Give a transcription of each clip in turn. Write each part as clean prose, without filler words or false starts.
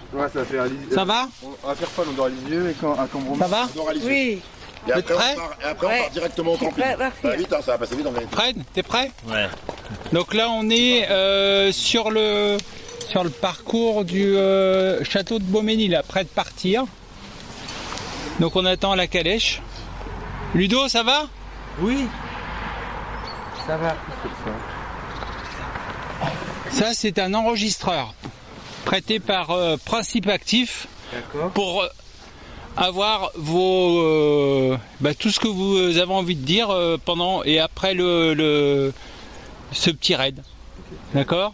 Ouais, ça fait un lisier. Ça va? À Pierrefonds, on dort à Lisieux et à Cambron. Ça va? On dort à Lisieux. Oui. Et après, prêt on part directement au camping. Ça va vite, hein, ça va passer vite en vérité. Fred, t'es prêt? Ouais. Donc là, on est sur le parcours du château de Beauménil, là, près de partir. Donc on attend la calèche. Ludo, ça va? Oui. Ça va. Ça, c'est un enregistreur prêté par Principe Actif. D'accord. Pour avoir vos tout ce que vous avez envie de dire pendant et après ce petit raid. D'accord?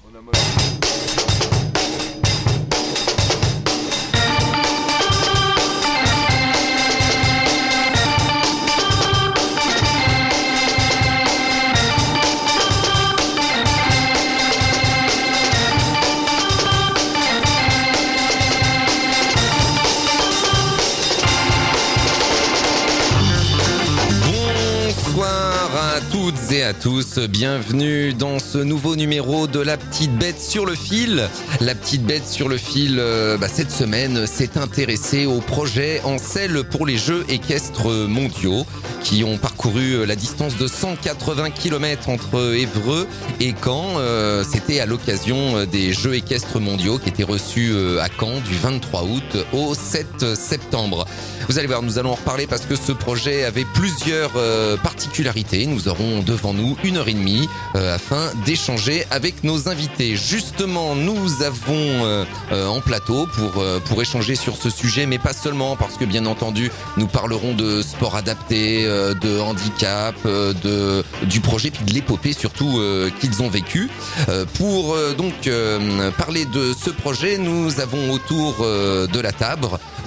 Toutes et à tous, bienvenue dans ce nouveau numéro de La Petite Bête sur le fil. La Petite Bête sur le fil, cette semaine, s'est intéressée au projet en selle pour les Jeux équestres mondiaux qui ont parcouru la distance de 180 km entre Évreux et Caen. C'était à l'occasion des Jeux équestres mondiaux qui étaient reçus à Caen du 23 août au 7 septembre. Vous allez voir, nous allons en reparler parce que ce projet avait plusieurs particularités. Nous aurons devant nous 1h30 afin d'échanger avec nos invités. Justement, nous avons en plateau pour échanger sur ce sujet, mais pas seulement, parce que bien entendu, nous parlerons de sport adapté, de handicap, du projet, puis de l'épopée surtout qu'ils ont vécu. Pour parler de ce projet, nous avons autour de la table,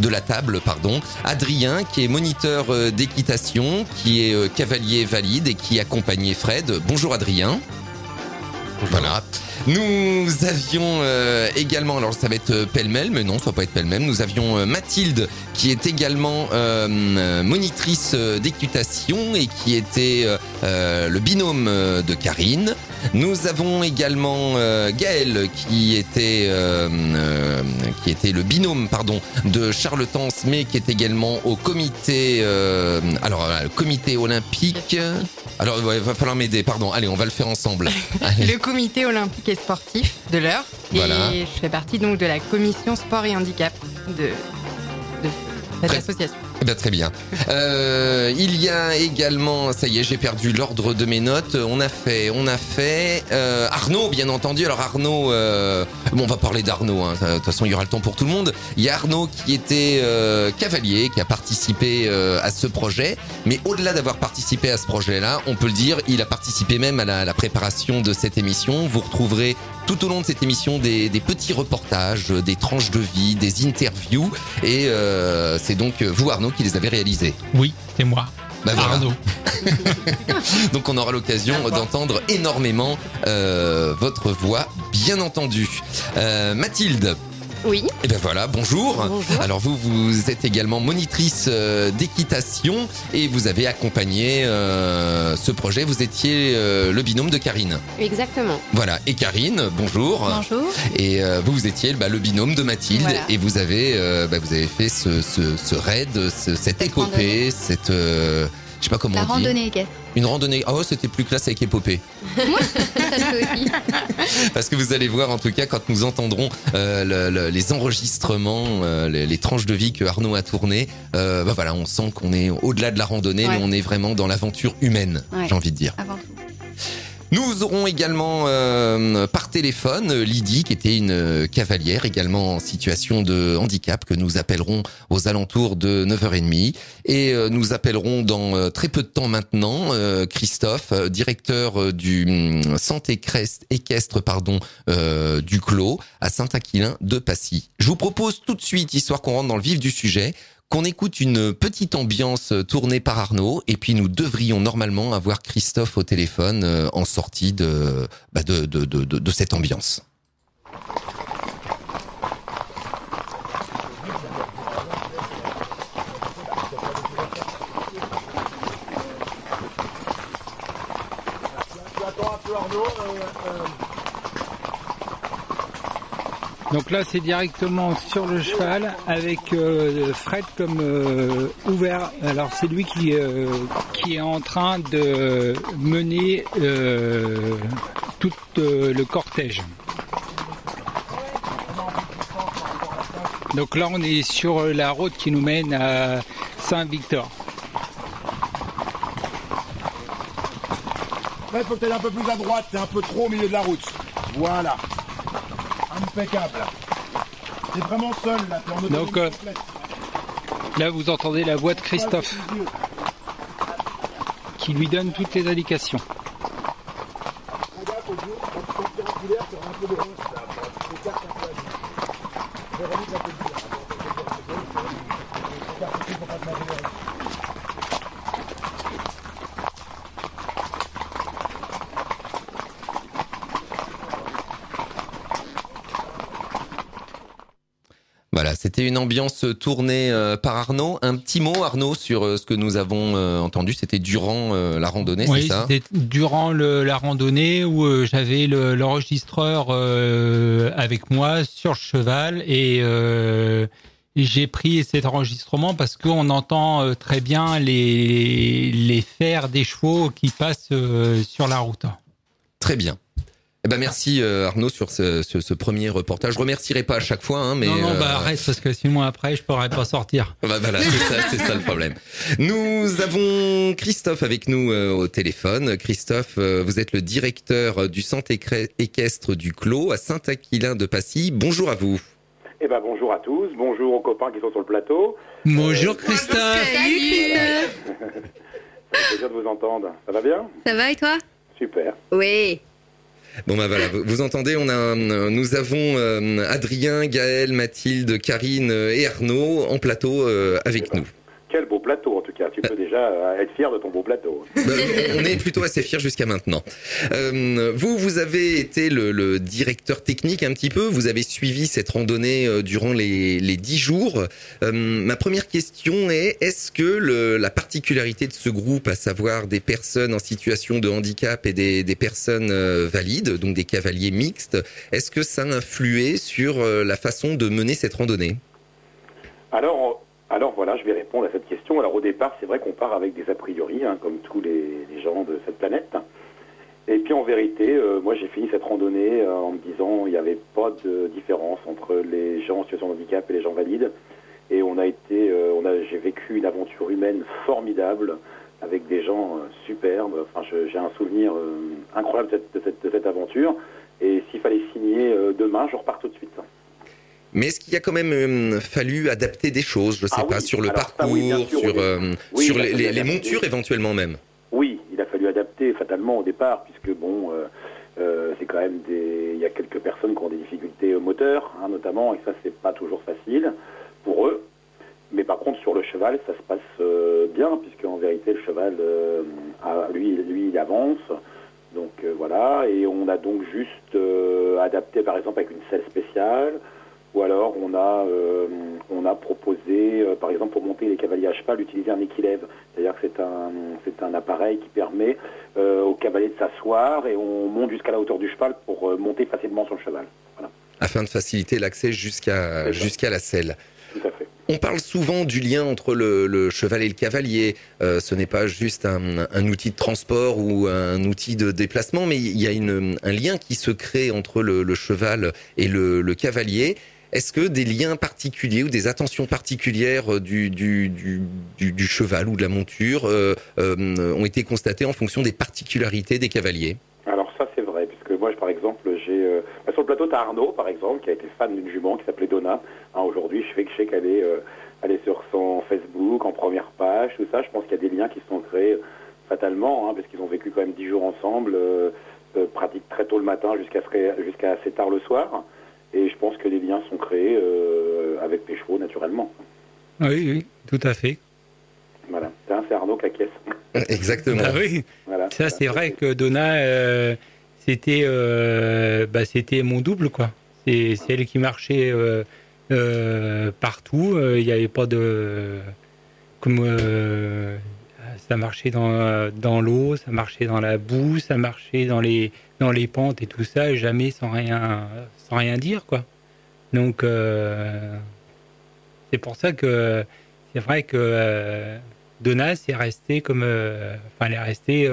Adrien, qui est moniteur d'équitation, qui est cavalier valide et qui accompagnait Fred. Bonjour Adrien. Bonjour. Voilà. Nous avions également, alors ça va être pêle-mêle, mais non, ça va pas être pêle-mêle. Nous avions Mathilde, qui est également monitrice d'équitation et qui était le binôme de Karine. Nous avons également Gaël, qui était le binôme, de Charles Tans, mais qui est également au comité, le comité olympique. Alors, il va falloir m'aider, pardon. Allez, on va le faire ensemble. Le comité olympique et sportif de l'Eure. Voilà. Et je fais partie donc de la commission sport et handicap de cette association. Eh bien, très bien. Il y a également, ça y est, j'ai perdu l'ordre de mes notes. On a fait Arnaud, bien entendu. Alors Arnaud, on va parler d'Arnaud. De toute façon, il y aura le temps pour tout le monde. Il y a Arnaud qui était cavalier, qui a participé à ce projet. Mais au-delà d'avoir participé à ce projet-là, on peut le dire, il a participé même à la préparation de cette émission. Vous retrouverez tout au long de cette émission des petits reportages, des tranches de vie, des interviews. Et c'est donc vous, Arnaud, qui les avez réalisés. Oui, c'est moi. Voilà. Arnaud. Donc on aura l'occasion d'entendre énormément votre voix, bien entendu. Mathilde. Oui. Et ben voilà, bonjour. Bonjour. Alors vous êtes également monitrice d'équitation et vous avez accompagné ce projet. Vous étiez le binôme de Karine. Exactement. Voilà. Et Karine, bonjour. Bonjour. Et vous étiez le binôme de Mathilde. Voilà. Et vous avez fait ce raid, cette épopée, cette je sais pas comment on dit. La randonnée équestre. Une randonnée. Ah ouais, c'était plus classe avec épopée. Parce que vous allez voir, en tout cas, quand nous entendrons les enregistrements, les tranches de vie que Arnaud a tournées, on sent qu'on est au-delà de la randonnée, mais on est vraiment dans l'aventure humaine, j'ai envie de dire. Avant tout. Nous aurons également par téléphone Lydie, qui était une cavalière également en situation de handicap, que nous appellerons aux alentours de 9h30. Et nous appellerons dans très peu de temps maintenant Christophe, directeur du centre équestre du Clos à Saint-Aquilin de Passy. Je vous propose tout de suite, histoire qu'on rentre dans le vif du sujet, qu'on écoute une petite ambiance tournée par Arnaud, et puis nous devrions normalement avoir Christophe au téléphone en sortie de cette ambiance. Donc là, c'est directement sur le cheval avec Fred comme ouvert. Alors c'est lui qui est en train de mener tout le cortège. Donc là, on est sur la route qui nous mène à Saint-Victor. Là, il faut que tu ailles un peu plus à droite, c'est un peu trop au milieu de la route. Voilà. Impeccable. T'es vraiment seul là, t'es en autonomie Donc complète. là, vous entendez la voix de Christophe qui lui donne toutes les indications. Regarde, au bout, quand tu sens triangulaire, tu auras un peu de ronce là. Tu t'écartes un peu à gauche. Véronique va te le dire. Attends, tu pour pas te manger. Voilà, c'était une ambiance tournée par Arnaud. Un petit mot, Arnaud, sur ce que nous avons entendu. C'était durant la randonnée, Oui, c'est ça? c'était durant la randonnée où j'avais l'enregistreur avec moi sur le cheval et j'ai pris cet enregistrement parce qu'on entend très bien les fers des chevaux qui passent sur la route. Très bien. Eh ben merci Arnaud sur ce premier reportage. Je remercierai pas à chaque fois, hein, mais Non, arrête parce que sinon après je pourrais pas sortir. Bah voilà, c'est ça le problème. Nous avons Christophe avec nous au téléphone. Christophe, vous êtes le directeur du centre équestre du Clos à Saint-Aquilin de Passy. Bonjour à vous. Eh ben bonjour à tous, bonjour aux copains qui sont sur le plateau. Bonjour Christophe. Salut Christophe. Ça fait plaisir de vous entendre. Ça va bien? Ça va et toi? Super. Oui. Bon bah voilà, vous entendez, nous avons Adrien, Gaël, Mathilde, Karine et Arnaud en plateau avec nous. Quel beau plateau en tout cas, tu peux déjà être fier de ton beau plateau. On est plutôt assez fiers jusqu'à maintenant. Vous avez été le directeur technique un petit peu, vous avez suivi cette randonnée durant les 10 jours. Ma première question est-ce que la particularité de ce groupe, à savoir des personnes en situation de handicap et des personnes valides, donc des cavaliers mixtes, est-ce que ça a influé sur la façon de mener cette randonnée ? Alors voilà, je vais répondre à cette question. Alors au départ, c'est vrai qu'on part avec des a priori, hein, comme tous les gens de cette planète. Et puis en vérité, moi j'ai fini cette randonnée en me disant il n'y avait pas de différence entre les gens en situation de handicap et les gens valides. Et j'ai vécu une aventure humaine formidable avec des gens superbes. Enfin, j'ai un souvenir incroyable de cette aventure. Et s'il fallait signer demain, je repars tout de suite. Mais est-ce qu'il y a quand même fallu adapter des choses, je sais pas, sur le parcours, sur les montures éventuellement même? Oui, il a fallu adapter fatalement au départ, puisque bon, c'est quand même il y a quelques personnes qui ont des difficultés moteurs, hein, notamment, et ça c'est pas toujours facile pour eux. Mais par contre sur le cheval, ça se passe bien, puisque en vérité le cheval, lui il avance. Donc voilà, et on a donc juste adapté par exemple avec une selle spéciale. Ou alors on a proposé, par exemple pour monter les cavaliers à cheval, d'utiliser un équilève. C'est-à-dire que c'est un appareil qui permet aux cavaliers de s'asseoir et on monte jusqu'à la hauteur du cheval pour monter facilement sur le cheval. Voilà. Afin de faciliter l'accès jusqu'à la selle. Tout à fait. On parle souvent du lien entre le cheval et le cavalier. Ce n'est pas juste un outil de transport ou un outil de déplacement, mais il y a un lien qui se crée entre le cheval et le cavalier. Est-ce que des liens particuliers ou des attentions particulières du cheval ou de la monture ont été constatées en fonction des particularités des cavaliers? Alors ça c'est vrai, puisque moi par exemple j'ai... sur le plateau, tu as Arnaud par exemple, qui a été fan d'une jument qui s'appelait Donna. Hein, aujourd'hui je sais qu'elle est sur son Facebook, en première page, tout ça. Je pense qu'il y a des liens qui se sont créés fatalement, hein, parce qu'ils ont vécu quand même 10 jours ensemble, pratiquent très tôt le matin jusqu'à assez tard le soir. Et je pense que les liens sont créés avec les chevaux, naturellement. Oui, tout à fait. Voilà, c'est Arnaud qui acquiesce. Exactement. Ah oui, voilà, ça c'est vrai que Donna, c'était mon double, quoi. C'est elle qui marchait partout. Il n'y avait pas de... ça marchait dans l'eau, ça marchait dans la boue, ça marchait dans les pentes et tout ça, jamais sans rien dire, quoi. Donc, c'est pour ça que c'est vrai que Donna, c'est resté comme, elle est restée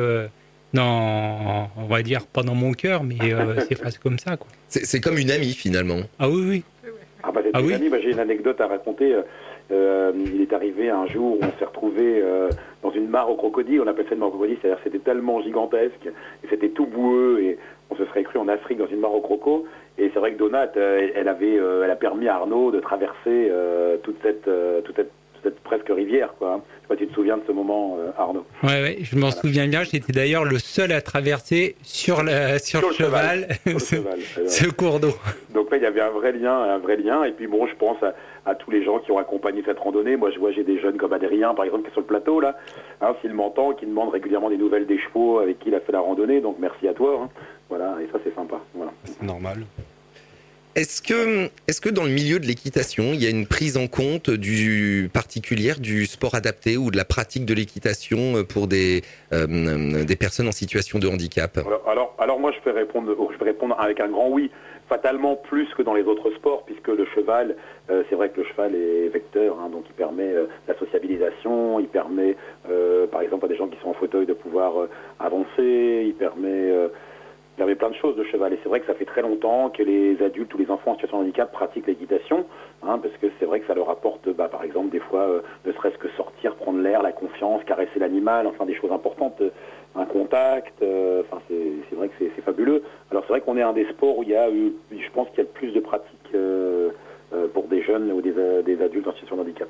dans, on va dire pas dans mon cœur, mais c'est presque comme ça, quoi. C'est comme une amie finalement. Ah oui, oui. C'est une amie. J'ai une anecdote à raconter. Il est arrivé un jour où on s'est retrouvé dans une mare aux crocodiles. On appelle ça une mare aux crocodiles, c'est-à-dire que c'était tellement gigantesque et c'était tout boueux et on se serait cru en Afrique dans une mare aux crocos. Et c'est vrai que Donat, elle a permis à Arnaud de traverser toute cette presque rivière, quoi. Je sais pas si tu te souviens de ce moment, Arnaud. Ouais, je m'en souviens bien. J'étais d'ailleurs le seul à traverser sur le cheval, ce cours d'eau. Donc là, il y avait un vrai lien. Et puis bon, je pense à tous les gens qui ont accompagné cette randonnée. Moi, je vois, j'ai des jeunes comme Adrien, par exemple, qui est sur le plateau, là, s'il m'entend, qui demande régulièrement des nouvelles des chevaux avec qui il a fait la randonnée. Donc merci à toi. Voilà, et ça, c'est sympa. Voilà. C'est normal. Est-ce que dans le milieu de l'équitation, il y a une prise en compte particulière du sport adapté ou de la pratique de l'équitation pour des personnes en situation de handicap ? Alors moi, je vais répondre avec un grand oui. Fatalement plus que dans les autres sports, puisque le cheval, c'est vrai que le cheval est vecteur, donc il permet la sociabilisation, il permet, par exemple, à des gens qui sont en fauteuil de pouvoir avancer, il permet plein de choses de cheval. Et c'est vrai que ça fait très longtemps que les adultes ou les enfants en situation de handicap pratiquent l'équitation, parce que c'est vrai que ça leur apporte, par exemple, des fois, ne serait-ce que sortir, prendre l'air, la confiance, caresser l'animal, enfin des choses importantes, un contact, c'est vrai que c'est fabuleux. Alors c'est vrai qu'on est un des sports où il y a je pense qu'il y a plus de pratiques pour des jeunes ou des adultes en situation de handicap.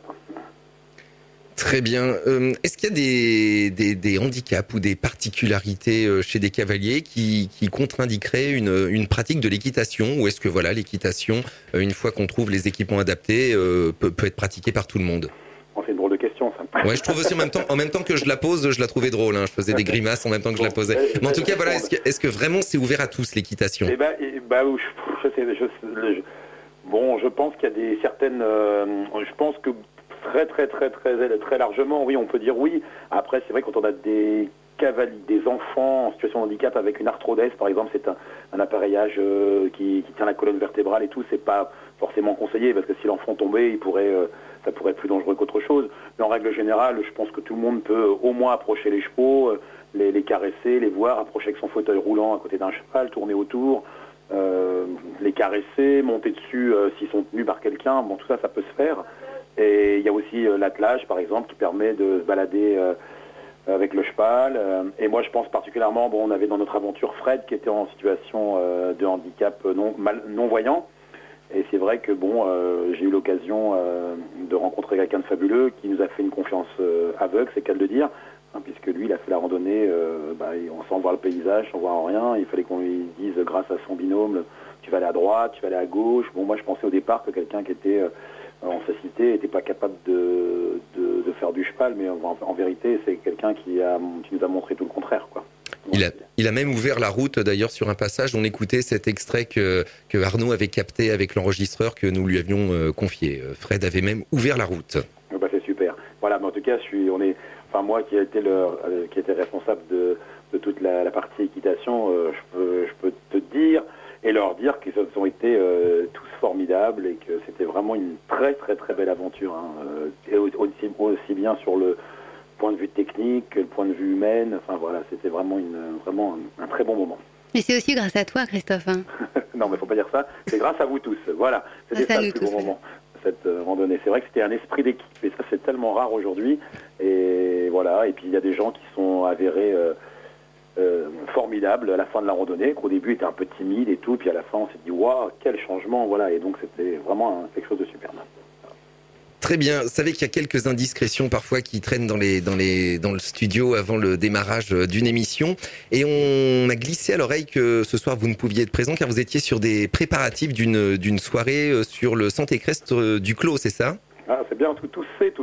Très bien. Est-ce qu'il y a des handicaps ou des particularités chez des cavaliers qui contre-indiqueraient une pratique de l'équitation, ou est-ce que l'équitation, une fois qu'on trouve les équipements adaptés, peut être pratiquée par tout le monde ? C'est une drôle de question, ça. Ouais, je trouve aussi en même temps que je la pose, je la trouvais drôle. Je faisais des grimaces en même temps que je la posais. Mais en tout cas, est-ce que vraiment c'est ouvert à tous l'équitation ? Je pense qu'il y a certaines. Je pense que très largement, oui, on peut dire oui. Après, c'est vrai quand on a des cavaliers, des enfants en situation de handicap avec une arthrodèse, par exemple, c'est un appareillage qui tient la colonne vertébrale et tout, c'est pas forcément conseillé parce que si l'enfant tombait, ça pourrait être plus dangereux qu'autre chose. Mais en règle générale, je pense que tout le monde peut au moins approcher les chevaux, les caresser, les voir, approcher avec son fauteuil roulant à côté d'un cheval, tourner autour, les caresser, monter dessus s'ils sont tenus par quelqu'un. Bon, tout ça, ça peut se faire. Et il y a aussi l'attelage, par exemple, qui permet de se balader avec le cheval. Et moi, je pense particulièrement, on avait dans notre aventure Fred, qui était en situation de handicap non-voyant. Et c'est vrai que, j'ai eu l'occasion de rencontrer quelqu'un de fabuleux qui nous a fait une confiance aveugle, c'est qu'à le dire, puisque lui, il a fait la randonnée sans voir le paysage, sans voir rien. Il fallait qu'on lui dise, grâce à son binôme, tu vas aller à droite, tu vas aller à gauche. Moi, je pensais au départ que quelqu'un qui était en cécité n'était pas capable de faire du cheval, mais en vérité, c'est quelqu'un qui nous a montré tout le contraire, quoi. Il a même ouvert la route, d'ailleurs, sur un passage. On écoutait cet extrait que Arnaud avait capté avec l'enregistreur que nous lui avions confié. Fred avait même ouvert la route. C'est super. Voilà, mais en tout cas, moi qui ai été responsable de toute la partie équitation, je peux te dire et leur dire qu'ils ont été tous formidables et que c'était vraiment une très très très belle aventure, et aussi bien sur le point de vue technique que le point de vue humain. C'était vraiment un très bon moment. Mais c'est aussi grâce à toi, Christophe. Non, mais faut pas dire ça. C'est grâce à vous tous. Voilà, c'était ça le plus beau moment, cette randonnée. C'est vrai que c'était un esprit d'équipe et ça c'est tellement rare aujourd'hui. Et voilà. Et puis il y a des gens qui sont avérés formidables à la fin de la randonnée, qu'au début étaient un peu timides et tout, puis à la fin on s'est dit waouh, quel changement, voilà. Et donc c'était vraiment quelque chose de superbe. Très bien. Vous savez qu'il y a quelques indiscrétions parfois qui traînent dans le studio avant le démarrage d'une émission. Et on a glissé à l'oreille que ce soir vous ne pouviez être présent car vous étiez sur des préparatifs d'une soirée sur le centre équestre du Clos, c'est ça ? Ah, c'est bien, tout c'est.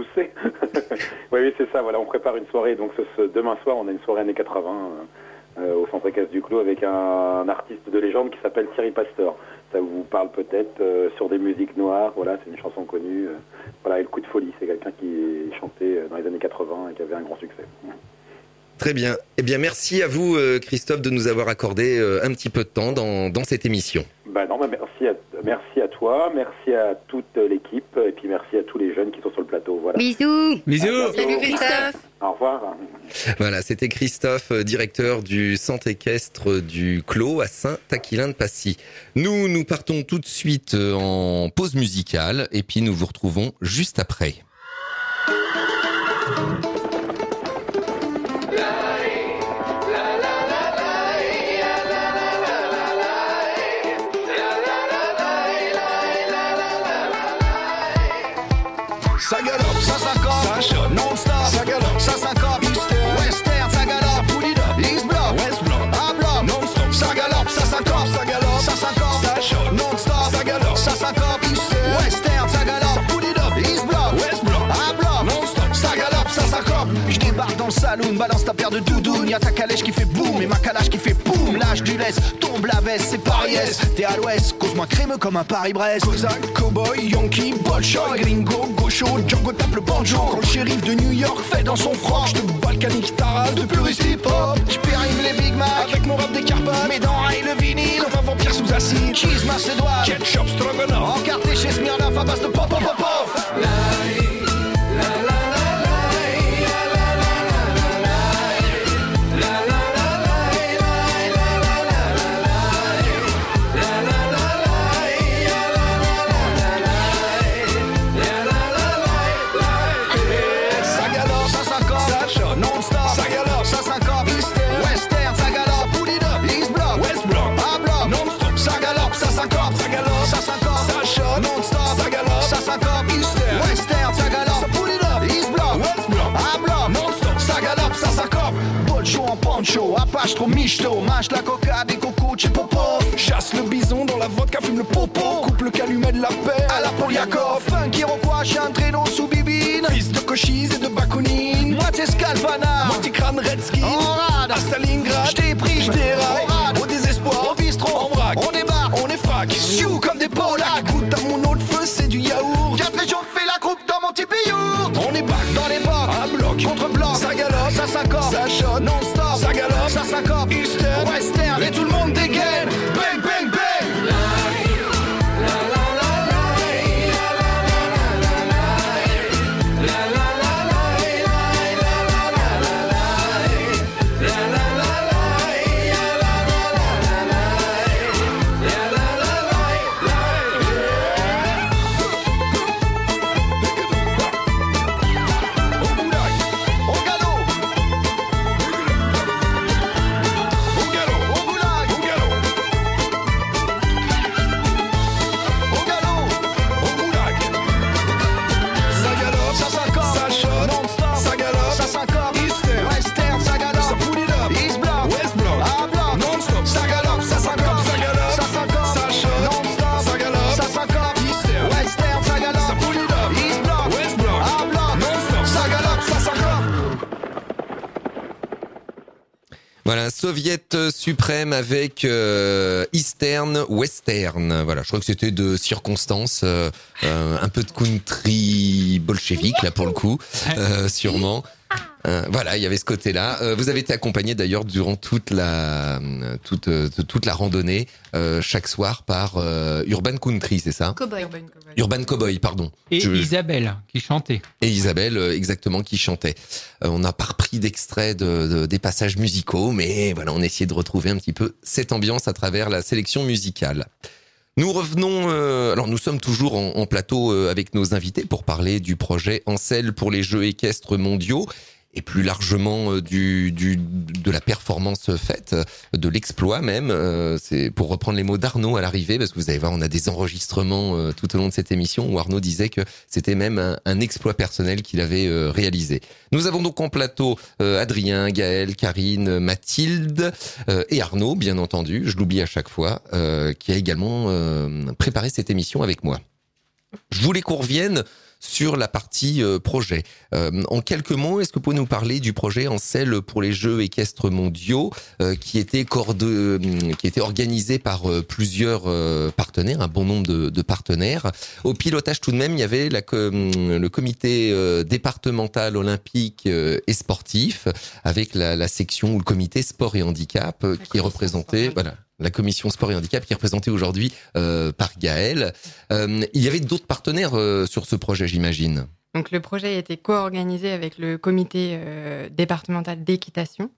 Oui, c'est ça, voilà, on prépare une soirée. Donc demain soir, on a une soirée années 80 au centre équestre du Clos avec un artiste de légende qui s'appelle Thierry Pasteur. Ça vous parle peut-être, sur des musiques noires, voilà, c'est une chanson connue. Et le coup de folie, c'est quelqu'un qui chantait dans les années 80 et qui avait un grand succès. Très bien. Eh bien, merci à vous, Christophe, de nous avoir accordé un petit peu de temps dans cette émission. Merci merci à toi, merci à toute l'équipe, et puis merci à tous les jeunes qui sont sur le plateau. Voilà. Bisous. Bisous. Salut Christophe. Au revoir. Voilà, c'était Christophe, directeur du centre équestre du Clos à Saint-Aquilin-de-Pacy. Nous partons tout de suite en pause musicale et puis nous vous retrouvons juste après. Ça galope, ça s'accorde, ça shot, non-stop, ça galope, ça s'accorde, western, ça galope, ça pull it up, east block, west block, A block, non-stop, ça galope, ça s'accorde, ça shot, non-stop, ça galope, ça s'accorde, western, ça galope, ça pull it up, east block, west block, A block, non-stop, ça galope, ça s'accorde. Je débarque dans le saloon, balance ta paire de doudounes, y'a ta calèche qui fait boum et ma calage qui fait boum, lâche du laisse, tombe la veste, c'est Paris S, t'es à l'ouest, cause-moi crémeux comme un Paris-Brest. Cosaque, cowboy, yankee, bolshoi, gringo, gaucho, Django tape le banjo. Quand le shérif de New York fait dans son froc, j'te balkanique ta race de puriste hip-hop. J'périme les Big Mac avec mon rap des Carpates, mes dents raillent le vinyle comme un vampire sous acide. Cheese macédoine, ketchup stroganoff, encarté chez Smirnoff à base de pop pop pop pop. Apache trop michto, mâche la coca, des cocos, chez Popo. Chasse le bison dans la vodka, fume le popo. Coupe le calumet de la paix à la Poliakov. Funky Iroquois, j'ai un traîneau sous bibine. Fils de cochise et de baconine. Moitié Scalvana, moitié crâne Redskin. En rade, à Stalingrad, j't'ai pris, j't'ai raille. Au désespoir, au bistrot, en vrac. On débarque, on est frac. Sioux comme des Polacks. Goûte à mon eau de feu, c'est du yaourt. Viens te réchauffer la croupe dans mon petit yaourt. On est back dans les bocs, un bloc contre bloc. Ça galope, ça s'accorde, ça shot, non-stop. Ça galope, ça s'accorde, eastern, western. Et tout le monde dégaine. Bang, bang, bang. Voilà, Soviet suprême avec Eastern, Western. Voilà, je crois que c'était de circonstance, un peu de country bolchevique là pour le coup, sûrement. Voilà, il y avait ce côté-là. Vous avez été accompagné d'ailleurs durant toute la randonnée, chaque soir par Urban Country, c'est ça ? Cowboy. Urban Cowboy, pardon. Et Isabelle qui chantait. Et Isabelle, exactement, qui chantait. On n'a pas repris d'extrait des passages musicaux, mais voilà, on essayait de retrouver un petit peu cette ambiance à travers la sélection musicale. Nous revenons, alors nous sommes toujours en plateau avec nos invités pour parler du projet Ancel pour les Jeux équestres mondiaux et plus largement de la performance faite, de l'exploit même. C'est pour reprendre les mots d'Arnaud à l'arrivée, parce que vous allez voir, on a des enregistrements tout au long de cette émission où Arnaud disait que c'était même un exploit personnel qu'il avait réalisé. Nous avons donc en plateau Adrien, Gaël, Karine, Mathilde et Arnaud, bien entendu, je l'oublie à chaque fois, qui a également préparé cette émission avec moi. Je voulais qu'on revienne sur la partie projet. En quelques mots, est-ce que vous pouvez nous parler du projet Ancel pour les Jeux équestres mondiaux qui était organisé par plusieurs partenaires, un bon nombre de partenaires. Au pilotage tout de même, il y avait le comité départemental olympique et sportif avec la section ou le comité sport et handicap qui est représenté. Voilà. la commission sport et handicap qui est représentée aujourd'hui par Gaëlle. Il y avait d'autres partenaires sur ce projet, j'imagine. Donc le projet a été co-organisé avec le comité départemental d'équitation.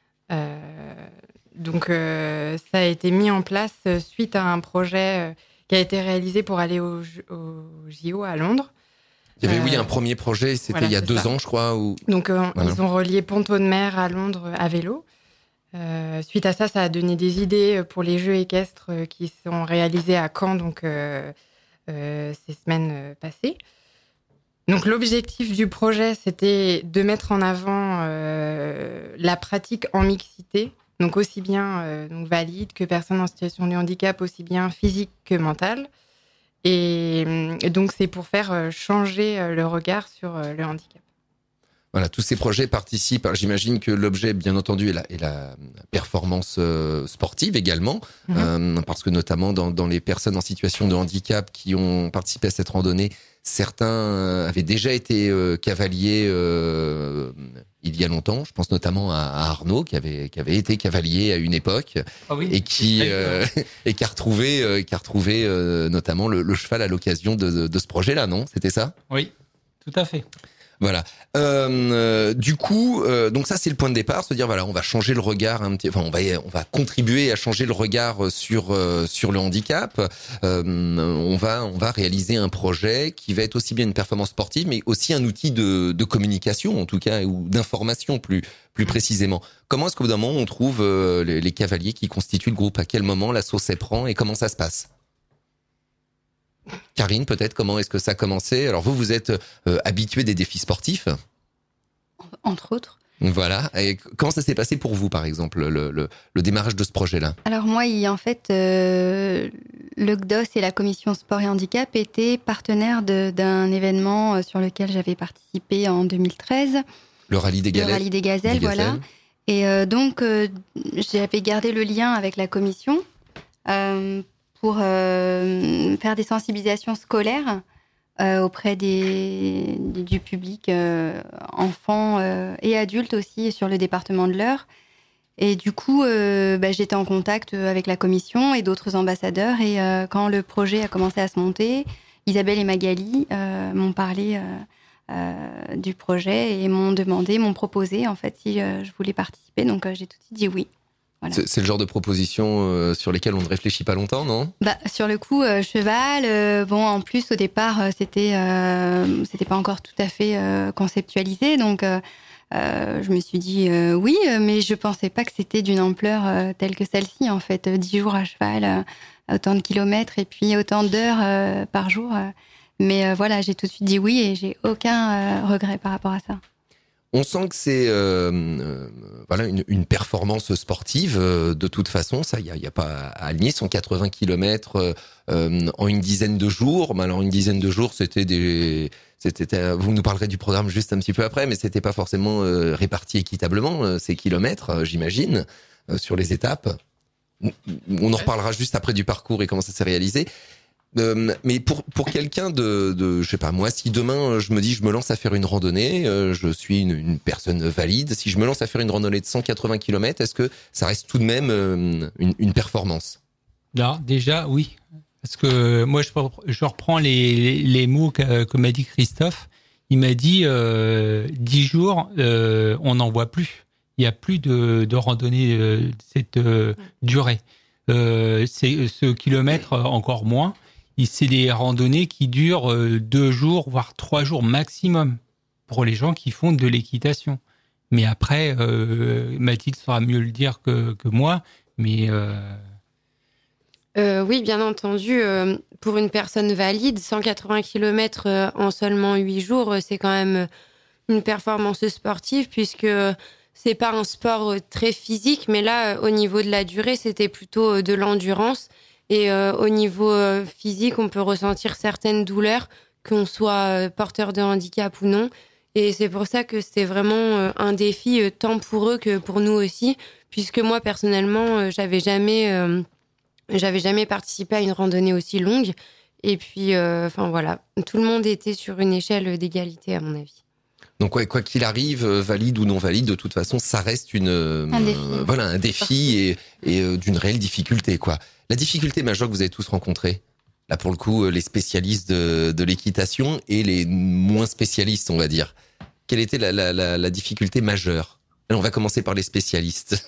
Donc ça a été mis en place suite à un projet qui a été réalisé pour aller au JO à Londres. Il y avait un premier projet, c'était il y a 2 ans je crois. Donc ils ont relié Pont-de-Mer à Londres à vélo. Suite à ça, ça a donné des idées pour les jeux équestres qui sont réalisés à Caen donc, ces semaines passées. Donc l'objectif du projet, c'était de mettre en avant la pratique en mixité, donc aussi bien donc valide que personnes en situation de handicap, aussi bien physique que mentale. Et donc c'est pour faire changer le regard sur le handicap. Voilà, tous ces projets participent. Alors, j'imagine que l'objet, bien entendu, est la performance sportive également, parce que notamment dans les personnes en situation de handicap qui ont participé à cette randonnée, certains avaient déjà été cavaliers il y a longtemps. Je pense notamment à Arnaud qui avait été cavalier à une époque et qui a retrouvé notamment le cheval à l'occasion de ce projet-là, non ? C'était ça ? Oui, tout à fait. Voilà. Du coup, donc ça c'est le point de départ, se dire voilà, on va changer le regard un petit, enfin on va contribuer à changer le regard sur le handicap. On va réaliser un projet qui va être aussi bien une performance sportive, mais aussi un outil de communication en tout cas ou d'information plus précisément. Comment est-ce qu'au bout d'un moment on trouve les cavaliers qui constituent le groupe ? À quel moment l'asso s'éprend et comment ça se passe ? Karine, peut-être, comment est-ce que ça a commencé ? Alors vous êtes habituée des défis sportifs ? Entre autres. Voilà. Et comment ça s'est passé pour vous, par exemple, le démarrage de ce projet-là ? Alors moi, en fait, le CDOS et la commission sport et handicap étaient partenaires d'un événement sur lequel j'avais participé en 2013. Le rallye des Gazelles. Le rallye des Gazelles, voilà. Et donc, j'avais gardé le lien avec la commission pour faire des sensibilisations scolaires auprès du public, enfants et adultes aussi, sur le département de l'Eure. Et du coup, j'étais en contact avec la commission et d'autres ambassadeurs. Et quand le projet a commencé à se monter, Isabelle et Magali m'ont parlé du projet et m'ont proposé en fait si je voulais participer. Donc j'ai tout de suite dit oui. Voilà. C'est le genre de proposition sur lesquelles on ne réfléchit pas longtemps, non ? Sur le coup, cheval. En plus, au départ, c'était pas encore tout à fait conceptualisé. Donc, je me suis dit oui, mais je pensais pas que c'était d'une ampleur telle que celle-ci. En fait, 10 jours à cheval, autant de kilomètres et puis autant d'heures par jour. Mais voilà, j'ai tout de suite dit oui et j'ai aucun regret par rapport à ça. On sent que c'est une performance sportive de toute façon. Ça, il y a pas à aligner 180 km en une dizaine de jours. Mais alors une dizaine de jours, c'était vous nous parlerez du programme juste un petit peu après, mais c'était pas forcément réparti équitablement ces kilomètres, j'imagine, sur les étapes. On en reparlera juste après du parcours et comment ça s'est réalisé. Mais pour quelqu'un de je sais pas moi, si demain je me dis je me lance à faire une randonnée, je suis une personne valide, si je me lance à faire une randonnée de 180 km, est-ce que ça reste tout de même une performance ? Non, déjà oui, parce que moi je reprends les mots que m'a dit Christophe. Il m'a dit 10 jours, on n'en voit plus. Il y a plus de randonnée de cette durée. C'est ce kilomètre encore moins. C'est des randonnées qui durent 2 jours, voire 3 jours maximum pour les gens qui font de l'équitation. Mais après, Mathilde saura mieux le dire que moi. Mais oui, bien entendu, pour une personne valide, 180 km en seulement 8 jours, c'est quand même une performance sportive puisque c'est pas un sport très physique. Mais là, au niveau de la durée, c'était plutôt de l'endurance. Et au niveau physique, on peut ressentir certaines douleurs, qu'on soit porteur de handicap ou non. Et c'est pour ça que c'était vraiment un défi tant pour eux que pour nous aussi, puisque moi, personnellement, j'avais jamais participé à une randonnée aussi longue. Et puis, voilà, tout le monde était sur une échelle d'égalité, à mon avis. Donc ouais, quoi qu'il arrive, valide ou non valide, de toute façon, ça reste un défi et d'une réelle difficulté, quoi. La difficulté majeure que vous avez tous rencontrée, là pour le coup, les spécialistes de l'équitation et les moins spécialistes, on va dire. Quelle était la difficulté majeure? Alors, on va commencer par les spécialistes.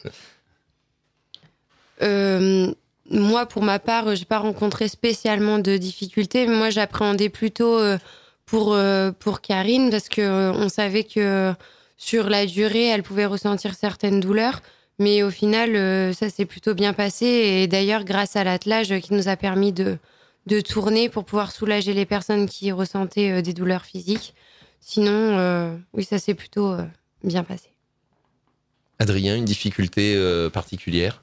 Moi, pour ma part, j'ai pas rencontré spécialement de difficultés. Moi, j'appréhendais plutôt pour Karine parce que on savait que sur la durée, elle pouvait ressentir certaines douleurs. Mais au final, ça s'est plutôt bien passé. Et d'ailleurs, grâce à l'attelage qui nous a permis de tourner pour pouvoir soulager les personnes qui ressentaient des douleurs physiques. Sinon, oui, ça s'est plutôt bien passé. Adrien, une difficulté particulière?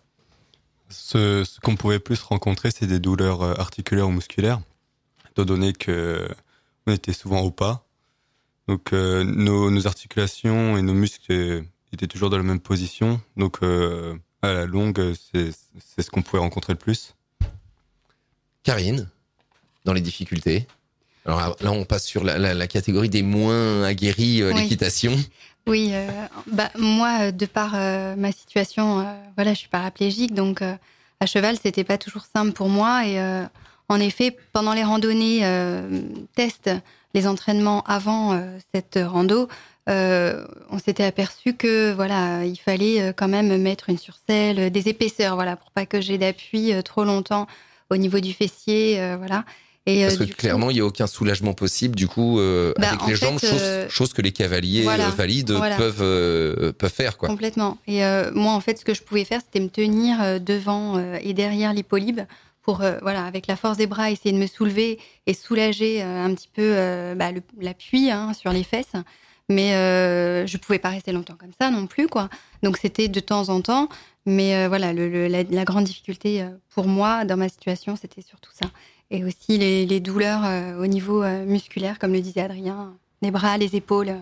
Ce qu'on pouvait plus rencontrer, c'est des douleurs articulaires ou musculaires, étant donné qu'on était souvent au pas. Donc nos articulations et nos muscles étaient toujours dans la même position. Donc à la longue, c'est ce qu'on pouvait rencontrer le plus. Karine, dans les difficultés? Alors là, on passe sur la catégorie des moins aguerris l'équitation. Oui, moi, de par ma situation, je suis paraplégique, donc à cheval, c'était pas toujours simple pour moi. Et en effet, pendant les randonnées tests, les entraînements avant cette rando, on s'était aperçu que il fallait quand même mettre une surselle, des épaisseurs, pour pas que j'ai d'appui trop longtemps au niveau du fessier, Et, parce que clairement, il n'y a aucun soulagement possible, du coup, avec les jambes, chose que les cavaliers valides peuvent faire, quoi. Complètement. Et moi, en fait, ce que je pouvais faire, c'était me tenir devant et derrière l'hippolybe pour, avec la force des bras, essayer de me soulever et soulager un petit peu l'appui sur les fesses. Mais je pouvais pas rester longtemps comme ça non plus, quoi. Donc, c'était de temps en temps. Mais la grande difficulté pour moi, dans ma situation, c'était surtout ça. Et aussi les douleurs au niveau musculaire, comme le disait Adrien, les bras, les épaules.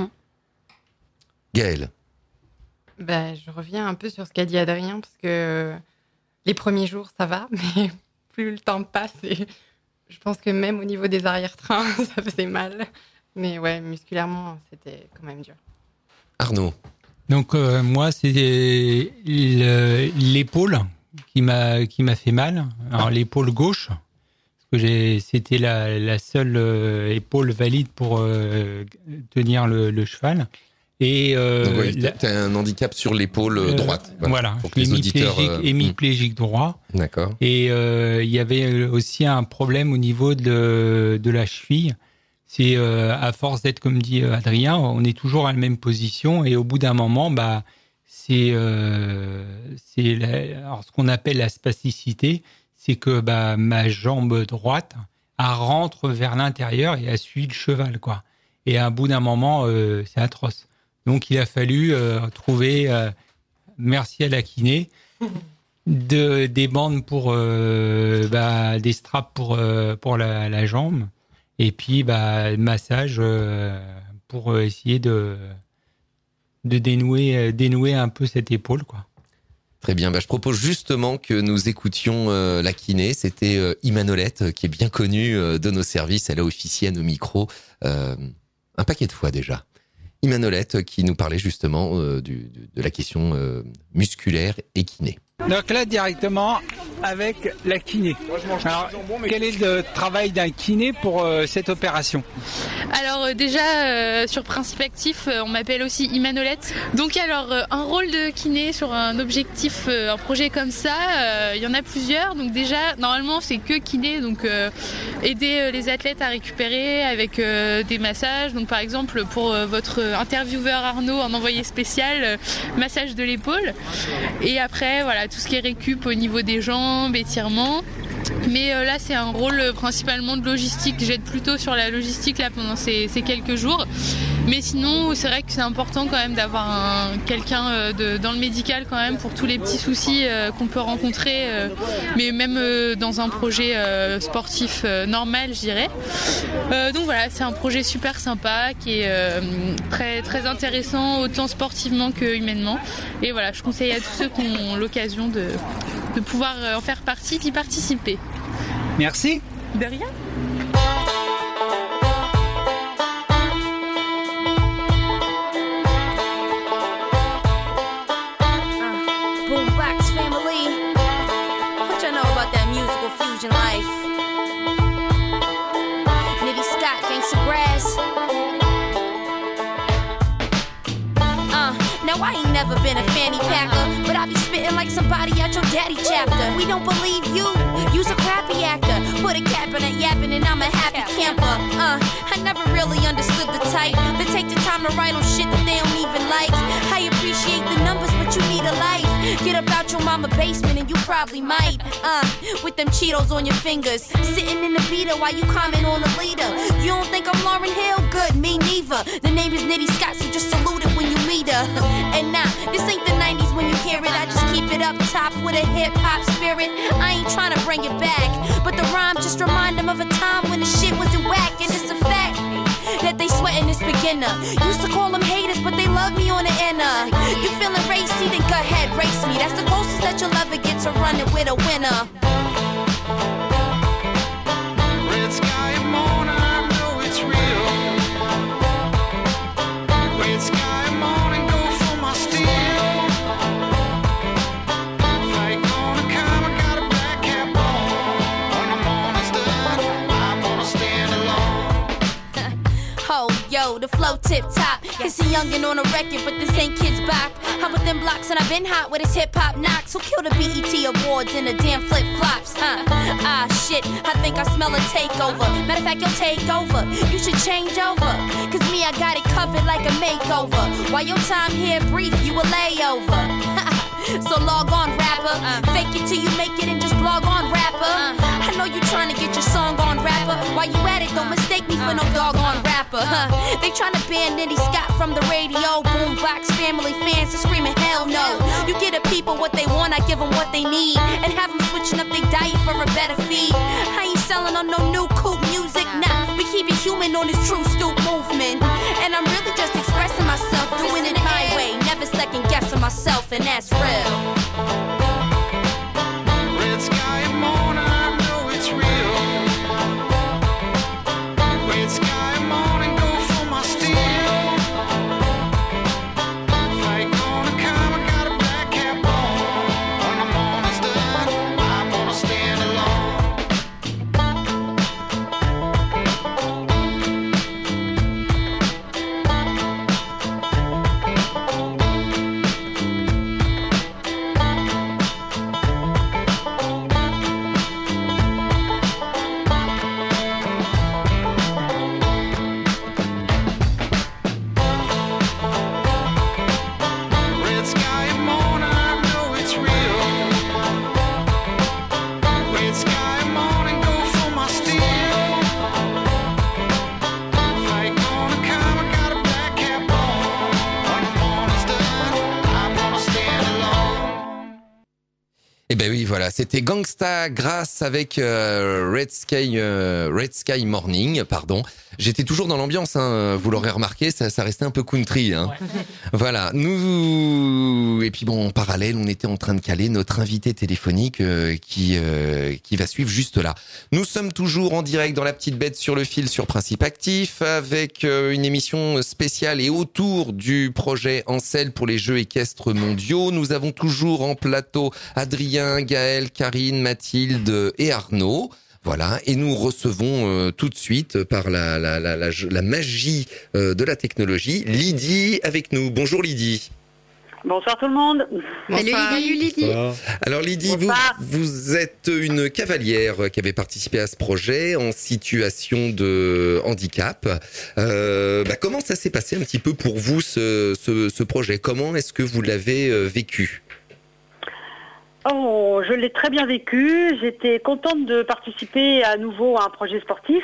Gaëlle. Je reviens un peu sur ce qu'a dit Adrien, parce que les premiers jours, ça va, mais plus le temps passe, et je pense que même au niveau des arrière-trains, ça faisait mal. Mais ouais, musculairement, c'était quand même dur. Arnaud. Donc moi, c'est l'épaule qui m'a fait mal. Alors l'épaule gauche. C'était la seule épaule valide pour tenir le cheval. Et tu as un handicap sur l'épaule droite. Voilà, pour que les auditeurs hémiplégique droit. D'accord. Et il y avait aussi un problème au niveau de la cheville. C'est à force d'être, comme dit Adrien, on est toujours à la même position et au bout d'un moment, c'est ce qu'on appelle la spasticité. C'est que ma jambe droite, elle rentre vers l'intérieur et elle suit le cheval, quoi. Et à bout d'un moment, c'est atroce. Donc, il a fallu trouver, merci à la kiné, des bandes pour des straps pour la jambe, et puis massage pour essayer de dénouer un peu cette épaule, quoi. Très bien, je propose justement que nous écoutions la kiné. C'était Imanolette, qui est bien connue de nos services. Elle a officié à nos micros un paquet de fois déjà. Imanolette qui nous parlait justement de la question musculaire et kiné. Donc là, directement avec la kiné. Alors, quel est le travail d'un kiné pour cette opération? Alors déjà, sur Principe Actif, on m'appelle aussi Imanolette. Donc alors, un rôle de kiné sur un objectif, un projet comme ça, il y en a plusieurs. Donc déjà, normalement, c'est que kiné, donc aider les athlètes à récupérer avec des massages. Donc par exemple, pour votre intervieweur Arnaud, en envoyé spécial, massage de l'épaule. Et après, tout ce qui est récup au niveau des jambes, étirement. Mais là, c'est un rôle principalement de logistique. J'aide plutôt sur la logistique là pendant ces quelques jours. Mais sinon, c'est vrai que c'est important quand même d'avoir quelqu'un dans le médical quand même pour tous les petits soucis qu'on peut rencontrer, mais même dans un projet sportif normal, je dirais. Donc voilà, c'est un projet super sympa qui est très très intéressant, autant sportivement que humainement. Et voilà, je conseille à tous ceux qui ont l'occasion de pouvoir en faire partie, d'y participer. Merci. De rien. blades of grass. Now I ain't never been a fanny packer, but I be spitting like somebody at your daddy chapter. We don't believe you, you's a crappy actor. Put a cap in a yapping and I'm a happy camper. I never really understood the type that take the time to write on shit that they don't even like. I appreciate the numbers, but you need a life. Get up out your mama basement and you probably might. With them Cheetos on your fingers, sitting in the Vita while you comment on the leader. You don't think I'm Lauryn Hill? Good, me neither. The name is Nitty Scott, so just salute it when you meet her. And nah, this ain't the 90s when you hear it. I just keep it up top with a hip-hop spirit. I ain't trying to bring it back, but the rhyme just remind them of a time when the shit wasn't whack. And it's a fact that they sweating this beginner. Used to call them haters, but they love me on the inner. You feeling racy, then go ahead, race me. That's the closest that you'll ever get to running with a winner. Red sky morning, I know it's real. Red sky morning, go for my steel. Fight gonna come, I got a black cap on. When the morning's done, I'm gonna stand alone. Oh, yo, the flow tip top. It's a youngin' on a record, but this ain't Kids Bop. I'm with them blocks and I've been hot with his hip-hop knocks. Who killed the BET Awards in the damn flip-flops, huh? Ah, shit, I think I smell a takeover. Matter of fact, you'll take over. You should change over. Cause me, I got it covered like a makeover. While your time here brief, you a layover. So log on, rapper. Fake it till you make it and just blog on, rapper. I know you trying to get your song on, rapper. While you at it, don't mistake me for no doggone rapper. They trying to ban Nitty Scott from the radio. Boombox family fans are screaming hell no. You get the people what they want, I give them what they need. And have them switching up their diet for a better feed. I ain't selling on no new cool music, nah. We keep it human on this true stoop movement. And I'm really just expressing myself, doing it my way. Never second guessing myself, and that's real. Red sky morning, I know it's real. Red sky morning, go for my steel. Fight gonna come, I got a black cap on. When the morning's done, I'm gonna stand alone. Red sky morning, I know it's real. Red sky morning, go for my steel. Fight gonna come, I got a black cap on. When the morning's done, I'm gonna stand alone. Eh ben oui, voilà, c'était Gangsta Grass avec Red Sky Morning, pardon. J'étais toujours dans l'ambiance, hein, vous l'aurez remarqué, ça restait un peu country. Hein. Ouais. Voilà, et puis bon, en parallèle, on était en train de caler notre invité téléphonique qui va suivre juste là. Nous sommes toujours en direct dans La Petite Bête sur le fil sur Principe Actif avec une émission spéciale et autour du projet Ancel pour les Jeux équestres mondiaux. Nous avons toujours en plateau Adrien, Gaël, Karine, Mathilde et Arnaud. Voilà, et nous recevons tout de suite par la magie de la technologie Lydie avec nous. Bonjour Lydie. Bonsoir tout le monde. Salut Lydie. Bonsoir. Alors Lydie, vous êtes une cavalière qui avait participé à ce projet en situation de handicap. Comment ça s'est passé un petit peu pour vous ce projet ? Comment est-ce que vous l'avez vécu ? Oh, je l'ai très bien vécu. J'étais contente de participer à nouveau à un projet sportif.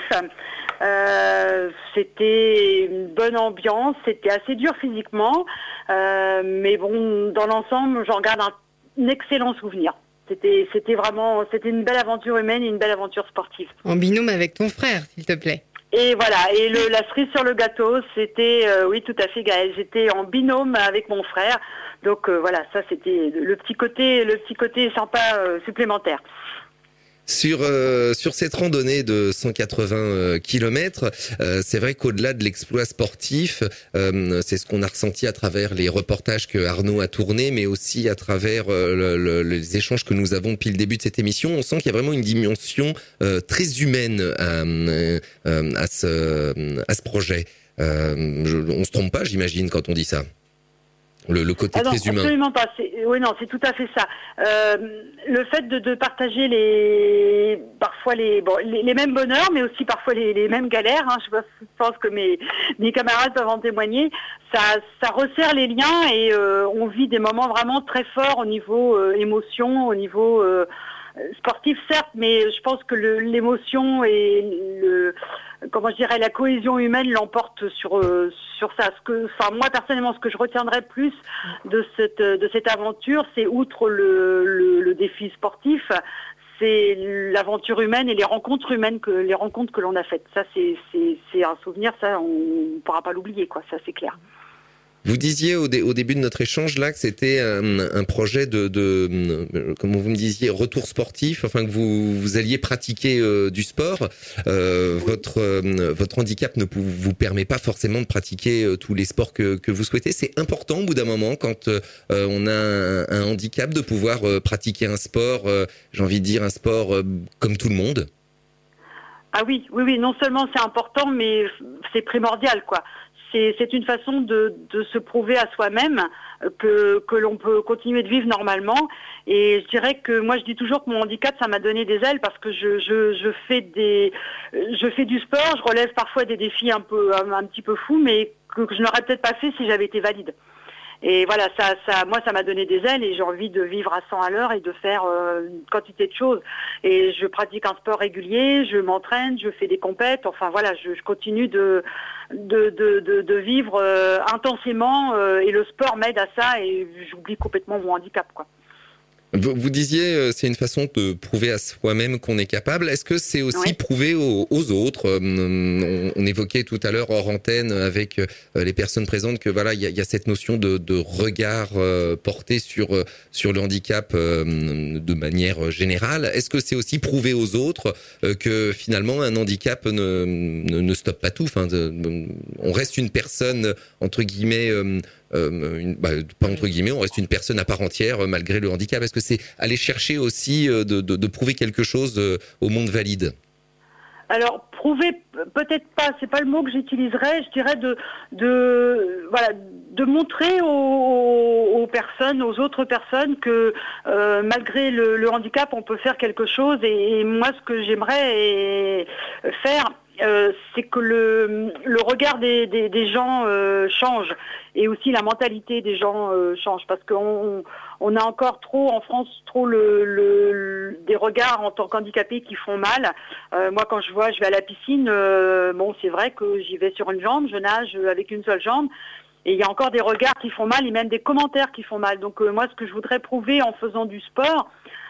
C'était une bonne ambiance, c'était assez dur physiquement, mais bon, dans l'ensemble, j'en garde un excellent souvenir. C'était une belle aventure humaine et une belle aventure sportive. En binôme avec ton frère, s'il te plaît. Et voilà, et la cerise sur le gâteau, c'était, oui, tout à fait, Gaël. J'étais en binôme avec mon frère. Donc voilà, ça c'était le petit côté sympa supplémentaire. Sur cette randonnée de 180 km, c'est vrai qu'au-delà de l'exploit sportif, c'est ce qu'on a ressenti à travers les reportages que Arnaud a tournés, mais aussi à travers les échanges que nous avons depuis le début de cette émission. On sent qu'il y a vraiment une dimension très humaine à ce projet. On se trompe pas, j'imagine, quand on dit ça. Le côté très humain. Absolument pas. Oui, non, c'est tout à fait ça. Le fait de partager parfois les mêmes bonheurs, mais aussi parfois les mêmes galères. Hein, je pense que mes camarades peuvent en témoigner. Ça resserre les liens et on vit des moments vraiment très forts au niveau émotion, au niveau sportif certes, mais je pense que l'émotion et la cohésion humaine l'emporte sur ça. Moi personnellement, ce que je retiendrai plus de cette aventure, c'est outre le défi sportif, c'est l'aventure humaine et les rencontres que l'on a faites. Ça, c'est un souvenir, ça on ne pourra pas l'oublier, quoi. Ça, c'est clair. Vous disiez au début de notre échange là que c'était un projet comment vous me disiez, retour sportif, enfin que vous alliez pratiquer du sport. Votre handicap ne vous permet pas forcément de pratiquer tous les sports que vous souhaitez. C'est important au bout d'un moment quand on a un handicap de pouvoir pratiquer un sport, j'ai envie de dire un sport comme tout le monde. Ah oui, non seulement c'est important, mais c'est primordial, quoi. C'est une façon de se prouver à soi-même que l'on peut continuer de vivre normalement. Et je dirais que moi, je dis toujours que mon handicap, ça m'a donné des ailes parce que je fais du sport, je relève parfois des défis un petit peu fous, mais que je n'aurais peut-être pas fait si j'avais été valide. Et voilà, moi, ça m'a donné des ailes et j'ai envie de vivre à 100 à l'heure et de faire une quantité de choses. Et je pratique un sport régulier, je m'entraîne, je fais des compètes. Enfin voilà, je continue de vivre intensément et le sport m'aide à ça et j'oublie complètement mon handicap, quoi. Vous disiez, c'est une façon de prouver à soi-même qu'on est capable. Est-ce que c'est aussi prouver aux autres? On évoquait tout à l'heure hors antenne avec les personnes présentes que voilà, il y a cette notion de regard porté sur le handicap de manière générale. Est-ce que c'est aussi prouver aux autres que finalement un handicap ne stoppe pas tout? Enfin, on reste une personne entre guillemets. Pas entre guillemets, on reste une personne à part entière malgré le handicap. Est-ce que c'est aller chercher aussi de prouver quelque chose au monde valide? Alors, prouver, peut-être pas, c'est pas le mot que j'utiliserais, je dirais de montrer aux personnes, aux autres personnes que malgré le handicap, on peut faire quelque chose. Et moi, ce que j'aimerais faire, c'est que le regard des gens change et aussi la mentalité des gens change parce qu'on a encore trop en France des regards en tant qu'handicapés qui font mal. Moi quand je vais à la piscine, c'est vrai que j'y vais sur une jambe, je nage avec une seule jambe. Et il y a encore des regards qui font mal et même des commentaires qui font mal. Donc moi, ce que je voudrais prouver en faisant du sport,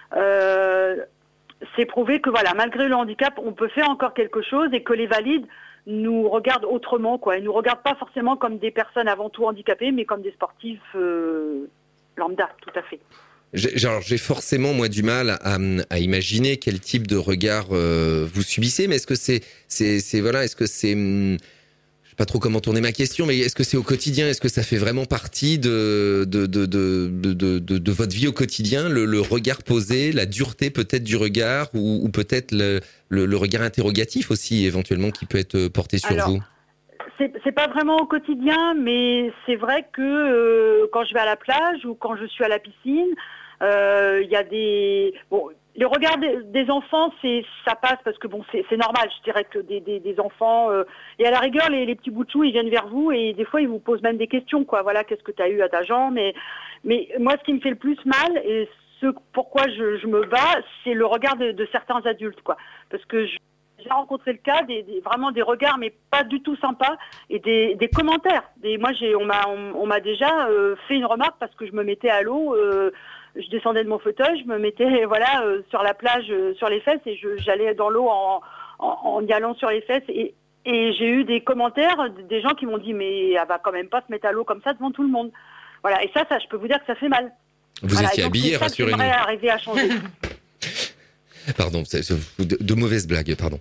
c'est prouver que voilà, malgré le handicap, on peut faire encore quelque chose et que les valides nous regardent autrement, quoi. Ils nous regardent pas forcément comme des personnes avant tout handicapées, mais comme des sportifs lambda, tout à fait. J'ai forcément moi du mal à imaginer quel type de regard vous subissez, mais est-ce que est-ce que c'est pas trop comment tourner ma question, mais est-ce que c'est au quotidien? Est-ce que ça fait vraiment partie de votre vie au quotidien, le regard posé, la dureté peut-être du regard ou peut-être le regard interrogatif aussi éventuellement qui peut être porté sur vous? C'est pas vraiment au quotidien, mais c'est vrai que quand je vais à la plage ou quand je suis à la piscine, il y a des... Le regard des enfants, ça passe parce que c'est normal. Je dirais que des enfants et à la rigueur les petits bouts de chou, ils viennent vers vous et des fois ils vous posent même des questions, quoi. Voilà, qu'est-ce que tu as eu à ta jambe? Mais moi, ce qui me fait le plus mal et ce pourquoi je me bats, c'est le regard de certains adultes, quoi. Parce que j'ai rencontré le cas vraiment des regards, mais pas du tout sympas et des commentaires. On m'a déjà fait une remarque parce que je me mettais à l'eau. Je descendais de mon fauteuil, je me mettais sur la plage sur les fesses et j'allais dans l'eau en y allant sur les fesses et j'ai eu des commentaires des gens qui m'ont dit mais elle va quand même pas se mettre à l'eau comme ça devant tout le monde. Voilà, et ça je peux vous dire que ça fait mal. Vous étiez habillé, rassurez-nous. J'aimerais arriver à changer. Pardon, c'est de mauvaises blagues, pardon.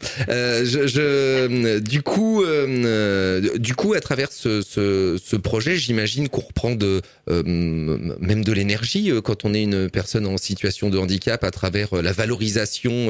Du coup, à travers ce projet, j'imagine qu'on reprend même de l'énergie quand on est une personne en situation de handicap à travers la valorisation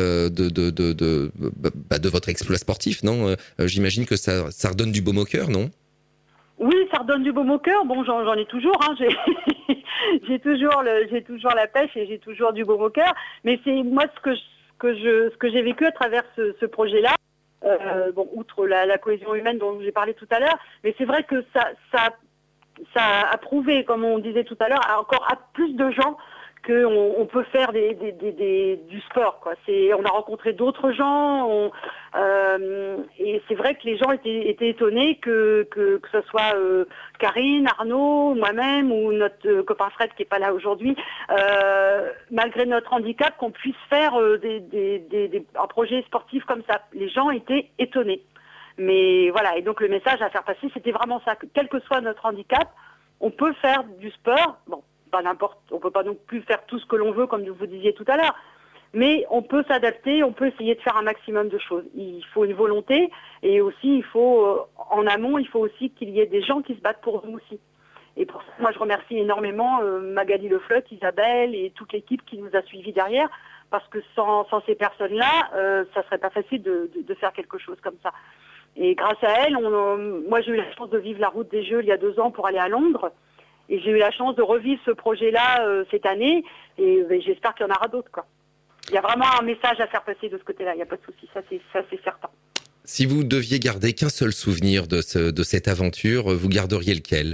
de votre exploit sportif, non? J'imagine que ça redonne du baume au cœur, non? Oui, ça redonne du baume au cœur. Bon, j'en ai toujours. Hein. J'ai toujours la pêche et j'ai toujours du baume au cœur. Mais c'est moi ce que j'ai vécu à travers ce projet-là. Bon, outre la cohésion humaine dont j'ai parlé tout à l'heure, mais c'est vrai que ça a prouvé, comme on disait tout à l'heure, à plus de gens qu'on peut faire du sport, quoi. On a rencontré d'autres gens, et c'est vrai que les gens étaient étonnés que ce soit Karine, Arnaud, moi-même ou notre copain Fred qui est pas là aujourd'hui, malgré notre handicap, qu'on puisse faire un projet sportif comme ça. Les gens étaient étonnés. Mais voilà, et donc le message à faire passer, c'était vraiment ça, que quel que soit notre handicap, on peut faire du sport. Bon, pas n'importe, on peut pas non plus faire tout ce que l'on veut, comme vous disiez tout à l'heure, mais on peut s'adapter, on peut essayer de faire un maximum de choses. Il faut une volonté, et aussi il faut, en amont, il faut aussi qu'il y ait des gens qui se battent pour nous aussi. Et pour ça, moi je remercie énormément Magali Le Floch, Isabelle et toute l'équipe qui nous a suivis derrière, parce que sans ces personnes-là, ça serait pas facile de faire quelque chose comme ça. Et grâce à elles, moi j'ai eu la chance de vivre la route des Jeux il y a 2 ans pour aller à Londres. Et j'ai eu la chance de revivre ce projet-là cette année, et j'espère qu'il y en aura d'autres, quoi. Il y a vraiment un message à faire passer de ce côté-là, il n'y a pas de souci, ça c'est certain. Si vous deviez garder qu'un seul souvenir de cette aventure, vous garderiez lequel?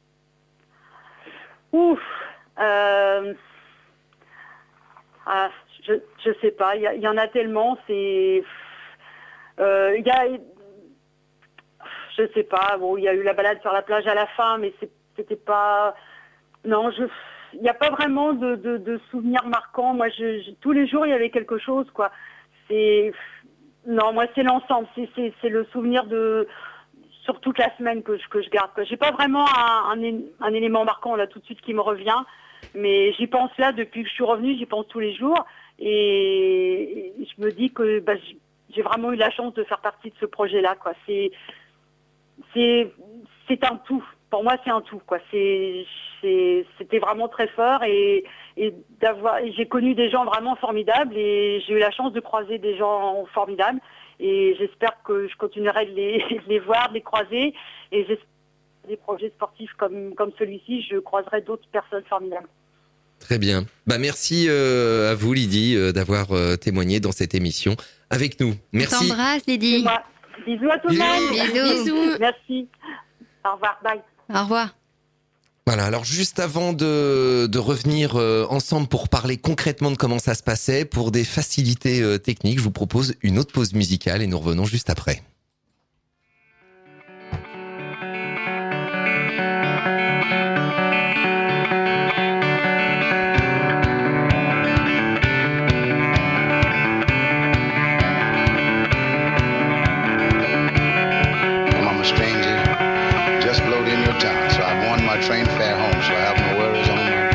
Ouf, je sais pas, il y en a tellement, je sais pas, bon, il y a eu la balade sur la plage à la fin, mais c'était pas... Non, il n'y a pas vraiment de souvenirs marquants. Moi, tous les jours, il y avait quelque chose, quoi. Non, moi, c'est l'ensemble. C'est le souvenir sur toute la semaine que je garde, quoi. J'ai pas vraiment un élément marquant, là, tout de suite, qui me revient. Mais j'y pense là, depuis que je suis revenue, j'y pense tous les jours. Et je me dis que j'ai vraiment eu la chance de faire partie de ce projet-là, quoi. C'est un tout. Pour moi, c'est un tout, quoi. C'était vraiment très fort et j'ai connu des gens vraiment formidables et j'ai eu la chance de croiser des gens formidables et j'espère que je continuerai de les voir, de les croiser et j'espère que des projets sportifs comme celui-ci, je croiserai d'autres personnes formidables. Très bien. Merci à vous, Lydie, d'avoir témoigné dans cette émission avec nous. Merci. On t'embrasse, Lydie. Bisous à tout le monde. Bisous. Merci. Au revoir. Bye. Au revoir. Voilà, alors juste avant de revenir ensemble pour parler concrètement de comment ça se passait, pour des facilités techniques, je vous propose une autre pause musicale et nous revenons juste après. Train fare home, so I have no worries on my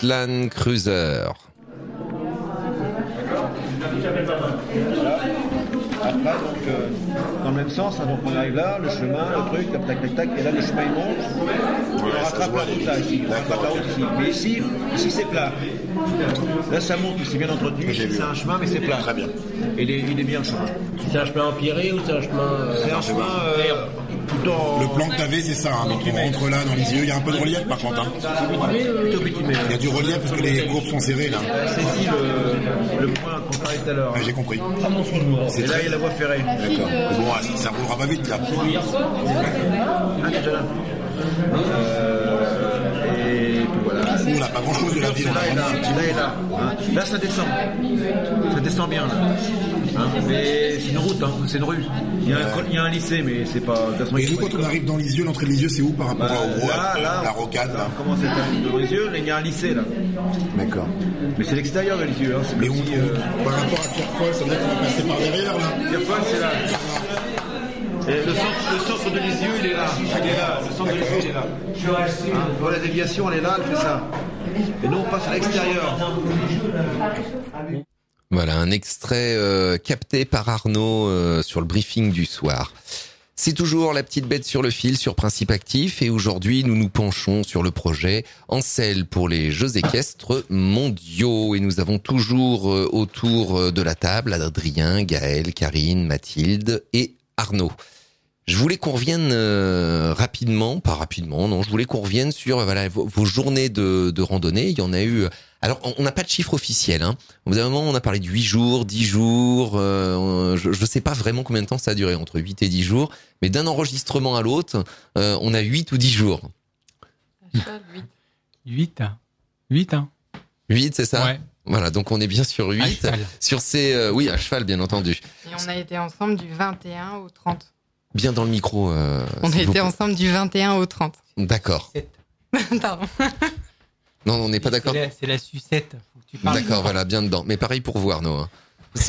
Lefland Cruiser. Après, donc, dans le même sens, hein, donc on arrive là, le chemin, le truc, tac, tac, tac, et là, les chemins ils montent. On rattrape la route là, ici. On rattrape la route ici. Mais ici c'est plat. Là, ça monte, c'est bien entretenu. C'est un chemin, mais c'est plat. Très bien. Et il est bien le chemin. C'est un chemin empiré ou c'est un chemin. C'est un chemin. Le plan que t'avais, c'est ça. Hein. Donc on rentre là dans les yeux. Il y a un peu de relief par contre. Hein. Plutôt bitumé. Il y a du relief parce que les courbes sont serrées là. C'est ici le point qu'on parlait tout à l'heure. Ouais, j'ai compris. Et là, il y a la voie ferrée. D'accord. Bon, ça roulera pas vite là. Ah, déjà là. Et puis voilà. Nous, on n'a pas grand chose de la ville. Là et là. Hein. Là, ça descend. Ça descend bien là. Hein. Mais c'est une route, hein. C'est une rue. Il y a un lycée, mais c'est pas. Et nous, quand on arrive dans Lisieux, l'entrée de Lisieux, c'est où par rapport à la rocade là? Comment c'est dans Lisieux? Il y a un lycée là. D'accord. Mais c'est l'extérieur de Lisieux. Hein. Mais par rapport à Pierrefoy, ça veut dire qu'on va passer par derrière là. Pierrefoy, c'est là. Et le centre de Lisieux, il est là. Le centre de Lisieux, il est là. Hein, pour la déviation, elle est là, elle fait ça. Et nous, on passe à l'extérieur. Voilà, un extrait capté par Arnaud sur le briefing du soir. C'est toujours la petite bête sur le fil sur Principe Actif et aujourd'hui nous nous penchons sur le projet Ancel pour les Jeux équestres mondiaux et nous avons toujours autour de la table Adrien, Gaël, Karine, Mathilde et Arnaud. Je voulais qu'on revienne je voulais qu'on revienne sur vos journées de randonnée. Il y en a eu. Alors, on n'a pas de chiffre officiel. Hein. Au bout d'un moment, on a parlé de 8 jours, 10 jours. Je ne sais pas vraiment combien de temps ça a duré, entre 8 et 10 jours. Mais d'un enregistrement à l'autre, on a 8 ou 10 jours. 8, 8, c'est ça? Ouais. Voilà, donc on est bien sur 8. Sur ces, oui, à cheval, bien entendu. Et on a été ensemble du 21 au 30. Bien dans le micro. On a été ensemble du 21 au 30. D'accord. Pardon. Non, on n'est pas d'accord. C'est la sucette. Faut que tu parles. D'accord, voilà, bien dedans. Mais pareil pour vous, Arnaud. Hein.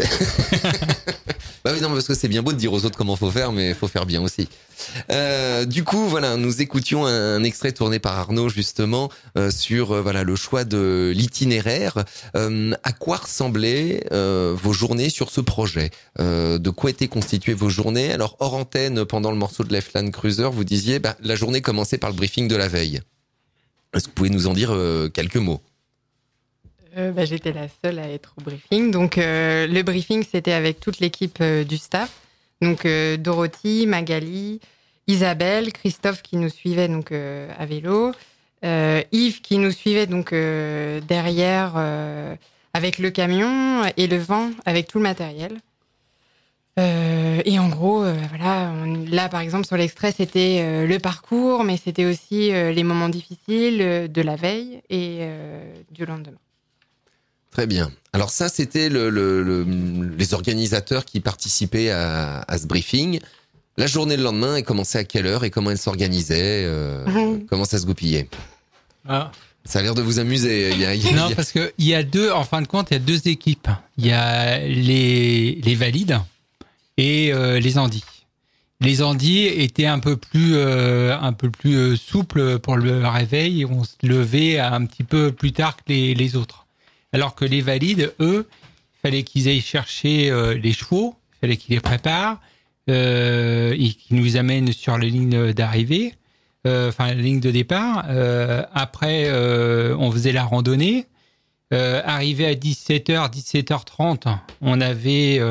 Bah oui, non, parce que c'est bien beau de dire aux autres comment faut faire, mais faut faire bien aussi. Du coup, voilà, nous écoutions un extrait tourné par Arnaud justement sur le choix de l'itinéraire. À quoi ressemblaient vos journées sur ce projet? De quoi étaient constituées vos journées? Alors hors antenne, pendant le morceau de Lefland Cruiser, vous disiez la journée commençait par le briefing de la veille. Est-ce que vous pouvez nous en dire quelques mots? J'étais la seule à être au briefing. Donc, le briefing, c'était avec toute l'équipe du staff. Donc, Dorothy, Magali, Isabelle, Christophe qui nous suivait donc, à vélo, Yves qui nous suivait donc, derrière avec le camion et le vent avec tout le matériel. Et en gros, là, par exemple, sur l'extrait, c'était le parcours, mais c'était aussi les moments difficiles de la veille et du lendemain. Très bien. Alors ça, c'était les organisateurs qui participaient à ce briefing. La journée le lendemain, elle commençait à quelle heure et comment elle s'organisait Comment ça se goupillait? Ça a l'air de vous amuser. Non, parce qu'il y a en fin de compte, il y a deux équipes. Il y a les valides et les andis. Les andis étaient un peu plus souples pour le réveil et on se levait un petit peu plus tard que les autres. Alors que les valides, eux, il fallait qu'ils aillent chercher les chevaux, il fallait qu'ils les préparent, et qu'ils nous amènent sur la ligne d'arrivée, la ligne de départ. Après, on faisait la randonnée. Arrivé à 17h, 17h30, on avait,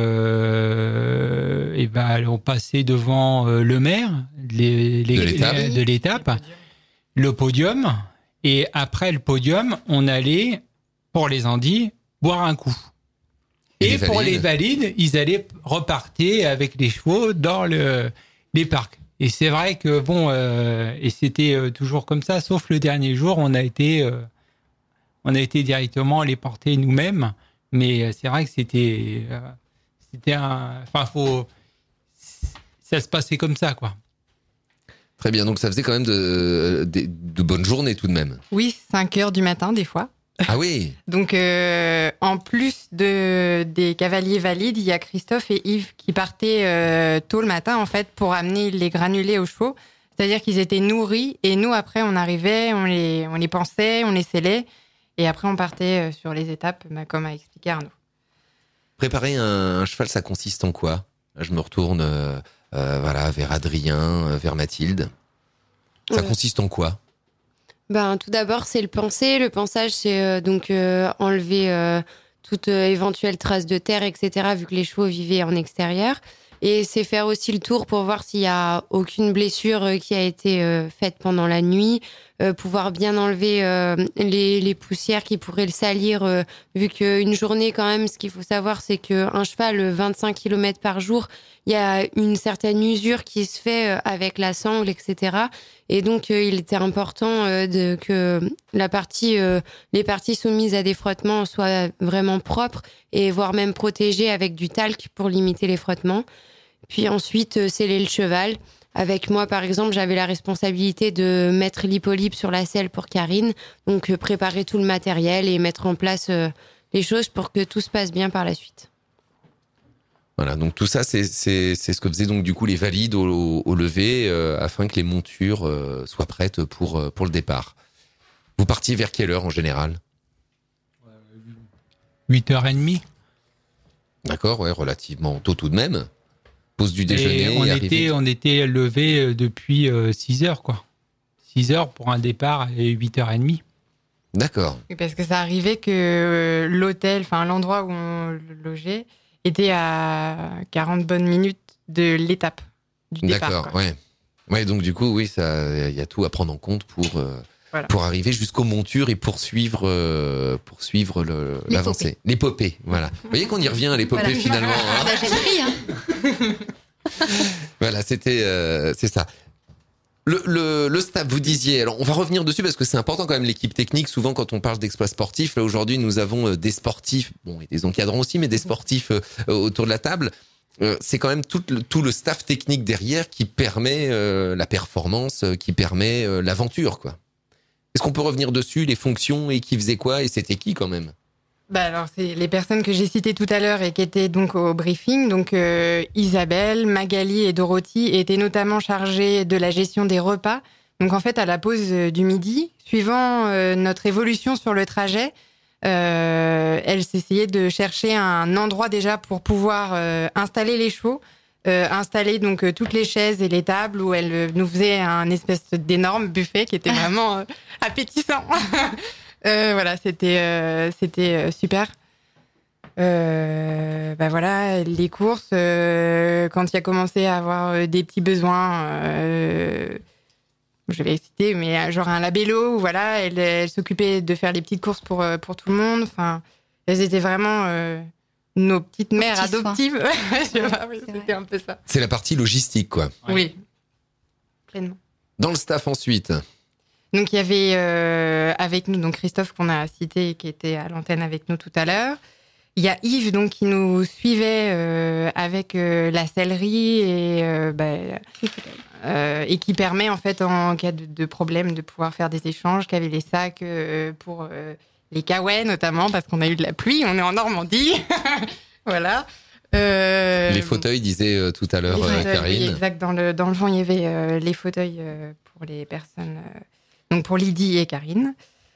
on passait devant le maire de l'étape, le podium, et après le podium, on allait pour les andis boire un coup. Et pour les valides, ils allaient repartir avec les chevaux dans les parcs. Et c'est vrai que et c'était toujours comme ça, sauf le dernier jour, on a été directement les porter nous-mêmes. Mais c'est vrai que ça se passait comme ça, quoi. Très bien, donc ça faisait quand même de bonnes journées tout de même. Oui, 5h du matin des fois. Ah oui. Donc, en plus des cavaliers valides, il y a Christophe et Yves qui partaient tôt le matin, en fait, pour amener les granulés aux chevaux. C'est-à-dire qu'ils étaient nourris et nous, après, on arrivait, on les pansait, on les scellait Et après, on partait sur les étapes, comme a expliqué Arnaud. Préparer un cheval, ça consiste en quoi ? Là, je me retourne vers Adrien, vers Mathilde. Ça consiste en quoi ? Tout d'abord, c'est le penser. Le pensage, c'est enlever toute éventuelle trace de terre, etc., vu que les chevaux vivaient en extérieur. Et c'est faire aussi le tour pour voir s'il n'y a aucune blessure qui a été faite pendant la nuit, pouvoir bien enlever les poussières qui pourraient le salir, vu qu'une journée, quand même, ce qu'il faut savoir, c'est qu'un cheval, 25 km par jour, il y a une certaine usure qui se fait avec la sangle, etc. Et donc, il était important que les parties soumises à des frottements soient vraiment propres et voire même protégées avec du talc pour limiter les frottements. Puis ensuite, sceller le cheval. Avec moi, par exemple, j'avais la responsabilité de mettre l'hypolype sur la selle pour Karine, donc préparer tout le matériel et mettre en place les choses pour que tout se passe bien par la suite. Voilà, donc tout ça, c'est ce que faisaient donc du coup les valides au lever afin que les montures soient prêtes pour le départ. Vous partiez vers quelle heure en général ? 8h30. D'accord, ouais, relativement tôt tout de même. Pause du déjeuner. On était levé depuis 6h, quoi. 6h pour un départ et 8h30. D'accord. Oui, parce que ça arrivait que l'hôtel, enfin l'endroit où on logeait, était à 40 bonnes minutes de l'étape du départ. D'accord, ouais. Ouais, donc du coup, oui, il y a tout à prendre en compte pour arriver jusqu'aux montures et poursuivre l'avancée. L'épopée, voilà. Vous voyez qu'on y revient à l'épopée finalement. Hein. J'ai pris, Voilà, c'est ça. Le staff, vous disiez, alors on va revenir dessus parce que c'est important quand même l'équipe technique. Souvent quand on parle d'exploits sportifs, là aujourd'hui nous avons des sportifs, bon et des encadrants aussi, mais des sportifs autour de la table. C'est quand même tout le staff technique derrière qui permet la performance, qui permet l'aventure, quoi. Est-ce qu'on peut revenir dessus, les fonctions et qui faisait quoi et c'était qui quand même ? Alors, c'est les personnes que j'ai citées tout à l'heure et qui étaient donc au briefing. Donc, Isabelle, Magali et Dorothy étaient notamment chargées de la gestion des repas. Donc, en fait, à la pause du midi, suivant notre évolution sur le trajet, elles s'essayaient de chercher un endroit déjà pour pouvoir installer les chevaux, installer donc toutes les chaises et les tables où elles nous faisaient un espèce d'énorme buffet qui était vraiment appétissant. Voilà, c'était super. Voilà, les courses, quand il a commencé à avoir des petits besoins, je vais citer, mais genre un labello, où voilà, elle s'occupait de faire les petites courses pour tout le monde. Enfin, elles étaient vraiment nos petites mères adoptives. Je sais pas, oui, c'était un peu ça. C'est la partie logistique, quoi. Oui, pleinement. Dans le staff ensuite. Donc il y avait avec nous donc Christophe qu'on a cité et qui était à l'antenne avec nous tout à l'heure. Il y a Yves donc qui nous suivait avec la sellerie et qui permet en fait en cas de problème de pouvoir faire des échanges, qui avait les sacs pour les caouets notamment parce qu'on a eu de la pluie, on est en Normandie. Voilà. Les fauteuils disait tout à l'heure Karine. Oui, exact, dans le vent il y avait les fauteuils pour les personnes. Donc pour Lydie et Karine,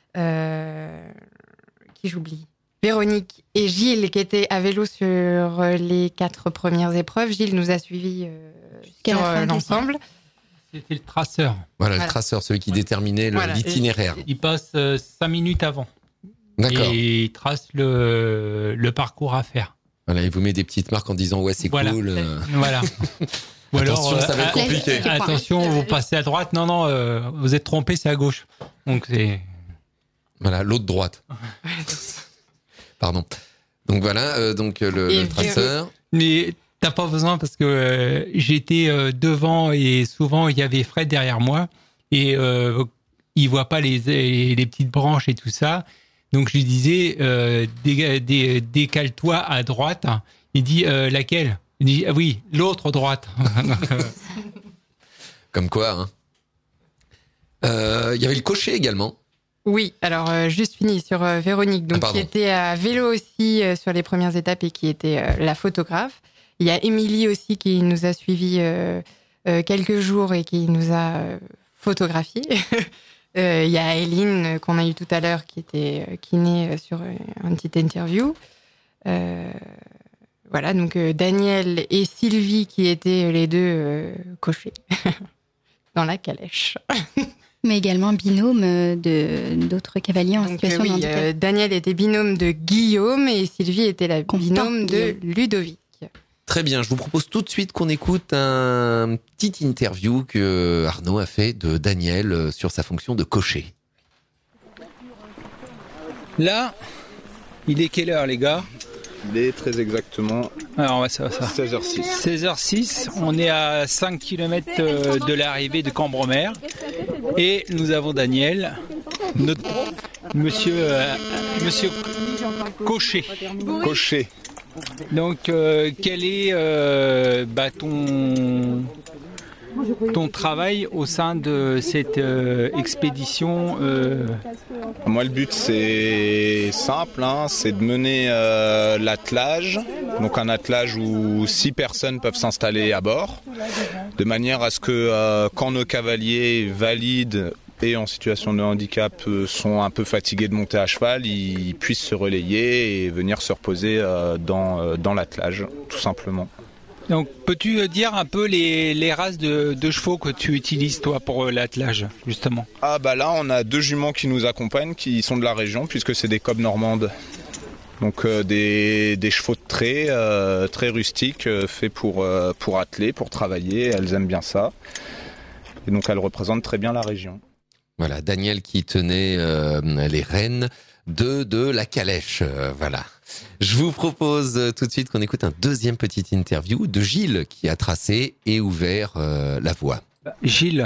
qui j'oublie, Véronique et Gilles qui étaient à vélo sur les 4 premières épreuves. Gilles nous a suivis sur l'ensemble. C'était le traceur. Voilà, le traceur, celui qui déterminait l'itinéraire. Il passe 5 minutes avant. D'accord. Et il trace le parcours à faire. Voilà, il vous met des petites marques en disant ouais c'est cool. Voilà. Ou attention, alors, ça va être compliqué. Attention, vous passez à droite. Non, vous êtes trompé, c'est à gauche. Donc c'est. Voilà, l'autre droite. Pardon. Donc voilà, le traceur. Mais t'as pas besoin parce que j'étais devant et souvent il y avait Fred derrière moi et il voit pas les petites branches et tout ça. Donc je lui disais décale-toi à droite. Il dit laquelle? Il dit ah oui, l'autre droite. Comme quoi, hein. Il y avait le cocher également. Oui, alors juste fini sur Véronique, donc qui était à vélo aussi sur les premières étapes et qui était la photographe. Il y a Émilie aussi qui nous a suivis quelques jours et qui nous a photographiés. Il y a Eileen qu'on a eu tout à l'heure qui était kiné sur une petite interview. Voilà, donc Daniel et Sylvie qui étaient les deux cochers dans la calèche. Mais également binôme d'autres cavaliers en situation de handicap. Daniel était binôme de Guillaume et Sylvie était la binôme de Ludovic. Très bien, je vous propose tout de suite qu'on écoute un petit interview que Arnaud a fait de Daniel sur sa fonction de cocher. Là, il est quelle heure les gars ? Il est très exactement alors, ça. 16h06. 16h06, on est à 5 km de l'arrivée de Cambremer et nous avons Daniel, notre monsieur Cocher. Cocher. Donc, quel est ton travail au sein de cette expédition Moi, le but, c'est simple, c'est de mener l'attelage. Donc, un attelage où 6 personnes peuvent s'installer à bord, de manière à ce que quand nos cavaliers valides et en situation de handicap sont un peu fatigués de monter à cheval, ils puissent se relayer et venir se reposer dans l'attelage, tout simplement. Donc, peux-tu dire un peu les races de chevaux que tu utilises, toi, pour l'attelage, justement ? Ah bah là, on a 2 juments qui nous accompagnent, qui sont de la région, puisque c'est des cobs normandes. Donc des chevaux de trait, très rustiques, faits pour atteler, pour travailler. Elles aiment bien ça. Et donc, elles représentent très bien la région. Voilà, Daniel qui tenait les rênes de la calèche, voilà. Je vous propose tout de suite qu'on écoute un deuxième petit interview de Gilles qui a tracé et ouvert la voie. Gilles,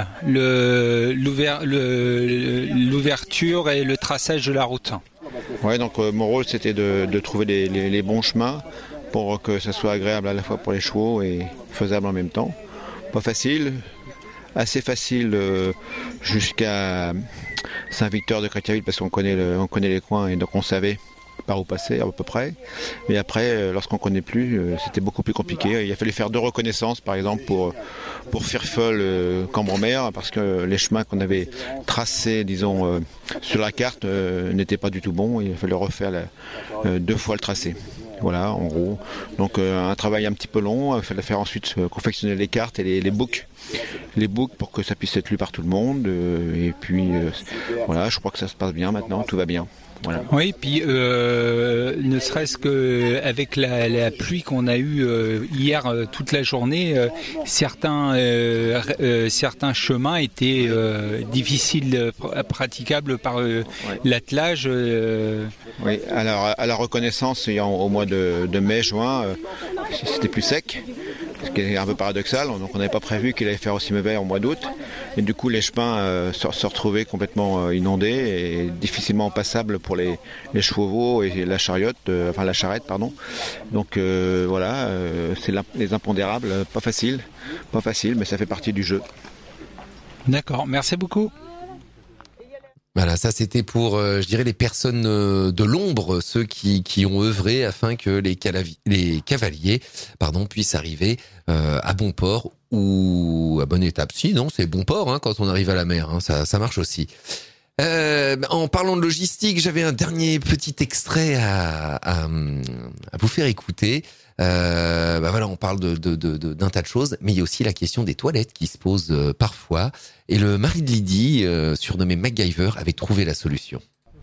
l'ouverture et le traçage de la route. Ouais, donc mon rôle c'était de trouver les bons chemins pour que ça soit agréable à la fois pour les chevaux et faisable en même temps. Pas facile, assez facile jusqu'à Saint-Victor de Chrétienville parce qu'on connaît les coins et donc on savait par où passer à peu près. Mais après, lorsqu'on ne connaît plus, c'était beaucoup plus compliqué. Il a fallu faire 2 reconnaissances, par exemple, pour Firfol, Cambremer, parce que les chemins qu'on avait tracés, disons, sur la carte n'étaient pas du tout bons. Il a fallu refaire 2 fois le tracé. Voilà, en gros. Donc un travail un petit peu long. Il fallait faire ensuite confectionner les cartes et les books. Les books pour que ça puisse être lu par tout le monde. Et puis, voilà, je crois que ça se passe bien maintenant. Tout va bien. Voilà. Oui, puis ne serait-ce qu'avec la pluie qu'on a eue hier toute la journée, certains chemins étaient difficiles praticables par l'attelage. Oui, alors à la reconnaissance, au mois de mai-juin, c'était plus sec, ce qui est un peu paradoxal. Donc on n'avait pas prévu qu'il allait faire aussi mauvais au mois d'août. Et du coup, les chemins se retrouvaient complètement inondés et difficilement passables pour les chevaux et la charrette, Donc voilà, c'est les impondérables, pas facile, mais ça fait partie du jeu. D'accord, merci beaucoup. Voilà, ça c'était pour, je dirais, les personnes de l'ombre, ceux qui ont œuvré afin que les cavaliers puissent arriver à bon port ou à bonne étape. Si, non, c'est bon port quand on arrive à la mer, ça marche aussi. En parlant de logistique, j'avais un dernier petit extrait à vous faire écouter. Voilà, on parle d'un tas de choses, mais il y a aussi la question des toilettes qui se pose parfois. Et le mari de Lydie, surnommé MacGyver, avait trouvé la solution.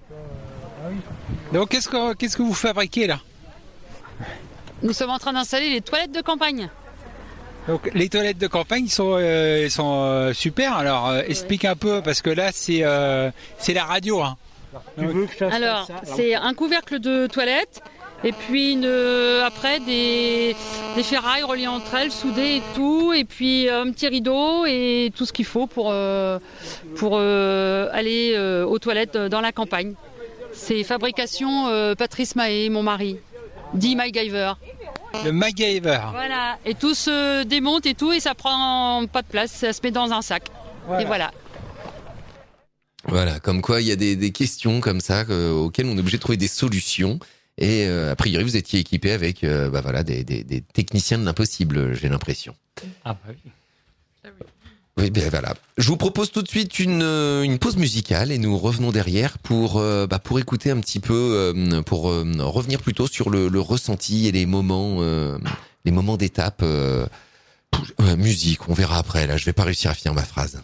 Donc, qu'est-ce que vous fabriquez là ? Nous sommes en train d'installer les toilettes de campagne. Donc, les toilettes de campagne sont super. Alors, explique un peu, parce que là, c'est la radio. Alors, c'est un couvercle de toilette. Et puis après des ferrailles reliées entre elles, soudées et tout, et puis un petit rideau et tout ce qu'il faut pour aller aux toilettes dans la campagne. C'est fabrication Patrice Mahé, mon mari, dit MacGyver. Le MacGyver. Voilà, et tout se démonte et tout, et ça prend pas de place, ça se met dans un sac. Voilà. Et voilà. Voilà, comme quoi il y a des questions comme ça auxquelles on est obligé de trouver des solutions. Et a priori, vous étiez équipé avec des techniciens de l'impossible, j'ai l'impression. Ah bah oui. Oui, ben voilà. Je vous propose tout de suite une pause musicale et nous revenons derrière pour écouter un petit peu, pour revenir plutôt sur le ressenti et les moments d'étape. Musique, on verra après. Là, je vais pas réussir à finir ma phrase.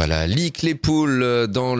Voilà, Lick les poules dans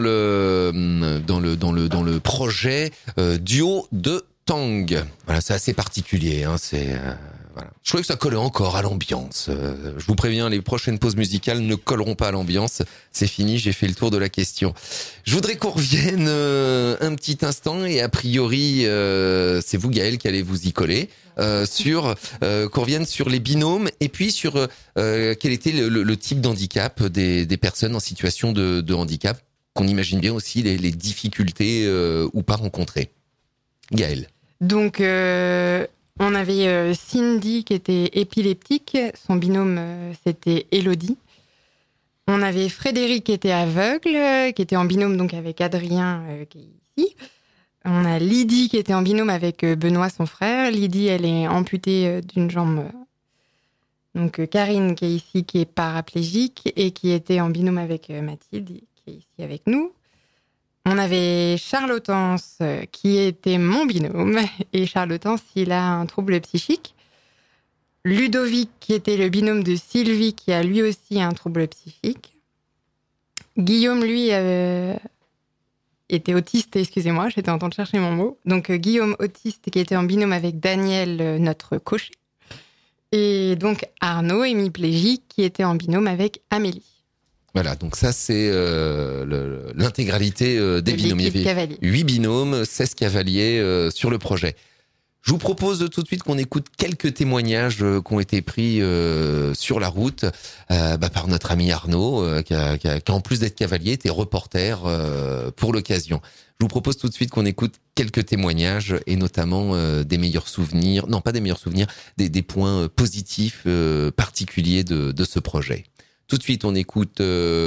le projet duo de Tang. Voilà, c'est assez particulier. Hein, voilà. Je trouvais que ça collait encore à l'ambiance. Je vous préviens, les prochaines pauses musicales ne colleront pas à l'ambiance. C'est fini, j'ai fait le tour de la question. Je voudrais qu'on revienne un petit instant et a priori, c'est vous Gaël qui allez vous y coller. Qu'on revienne sur les binômes et puis sur quel était le type d'handicap des personnes en situation de handicap, qu'on imagine bien aussi les difficultés ou pas rencontrées. Gaël. Donc, on avait Cindy qui était épileptique, son binôme c'était Elodie. On avait Frédéric qui était aveugle, qui était en binôme donc avec Adrien qui est ici. On a Lydie qui était en binôme avec Benoît, son frère. Lydie, elle est amputée d'une jambe. Donc Karine qui est ici, qui est paraplégique et qui était en binôme avec Mathilde, qui est ici avec nous. On avait Charles Hortense qui était mon binôme. Et Charles Hortense, il a un trouble psychique. Ludovic qui était le binôme de Sylvie, qui a lui aussi un trouble psychique. Guillaume, lui... était autiste, excusez-moi, j'étais en train de chercher mon mot. Donc Guillaume, autiste, qui était en binôme avec Daniel, notre cocher. Et donc Arnaud, hémiplégique, qui était en binôme avec Amélie. Voilà, donc ça c'est l'intégralité des binômes. Il y avait 8 binômes, 16 cavaliers sur le projet. Je vous propose tout de suite qu'on écoute quelques témoignages qui ont été pris sur la route par notre ami Arnaud, qui en plus d'être cavalier, était reporter pour l'occasion. Je vous propose tout de suite qu'on écoute quelques témoignages et notamment des meilleurs souvenirs, non pas des meilleurs souvenirs, des points positifs particuliers de ce projet. Tout de suite, on écoute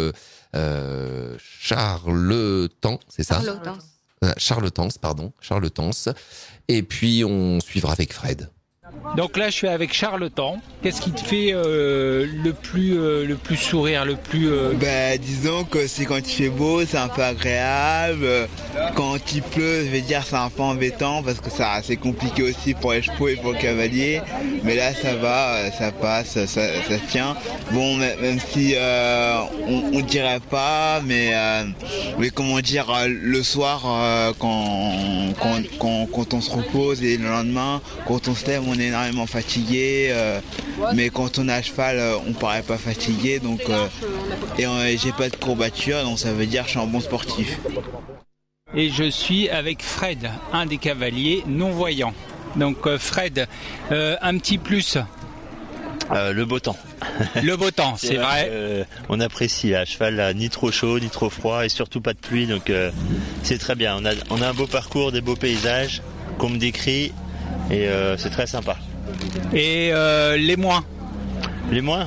Charles Tan, c'est ça ? Charles Hortense. Et puis on suivra avec Fred. Donc là, je suis avec Charles Tan. Qu'est-ce qui te fait le plus sourire, le plus disons que c'est quand il fait beau, c'est un peu agréable. Quand il pleut, je vais dire, c'est un peu embêtant parce que c'est compliqué aussi pour les chevaux et pour le cavalier. Mais là, ça va, ça passe, ça tient. Bon, même si on dirait pas, mais comment dire, le soir, quand on se repose et le lendemain, quand on se lève, on est énormément fatigué, mais quand on est à cheval, on paraît pas fatigué, donc j'ai pas de courbature, donc ça veut dire que je suis un bon sportif. Et je suis avec Fred, un des cavaliers non-voyants. Donc Fred, un petit plus. Le beau temps. Le beau temps, c'est vrai. On apprécie à cheval, là, ni trop chaud, ni trop froid, et surtout pas de pluie, donc c'est très bien. On a un beau parcours, des beaux paysages qu'on me décrit. Et c'est très sympa. Et les moins Les moins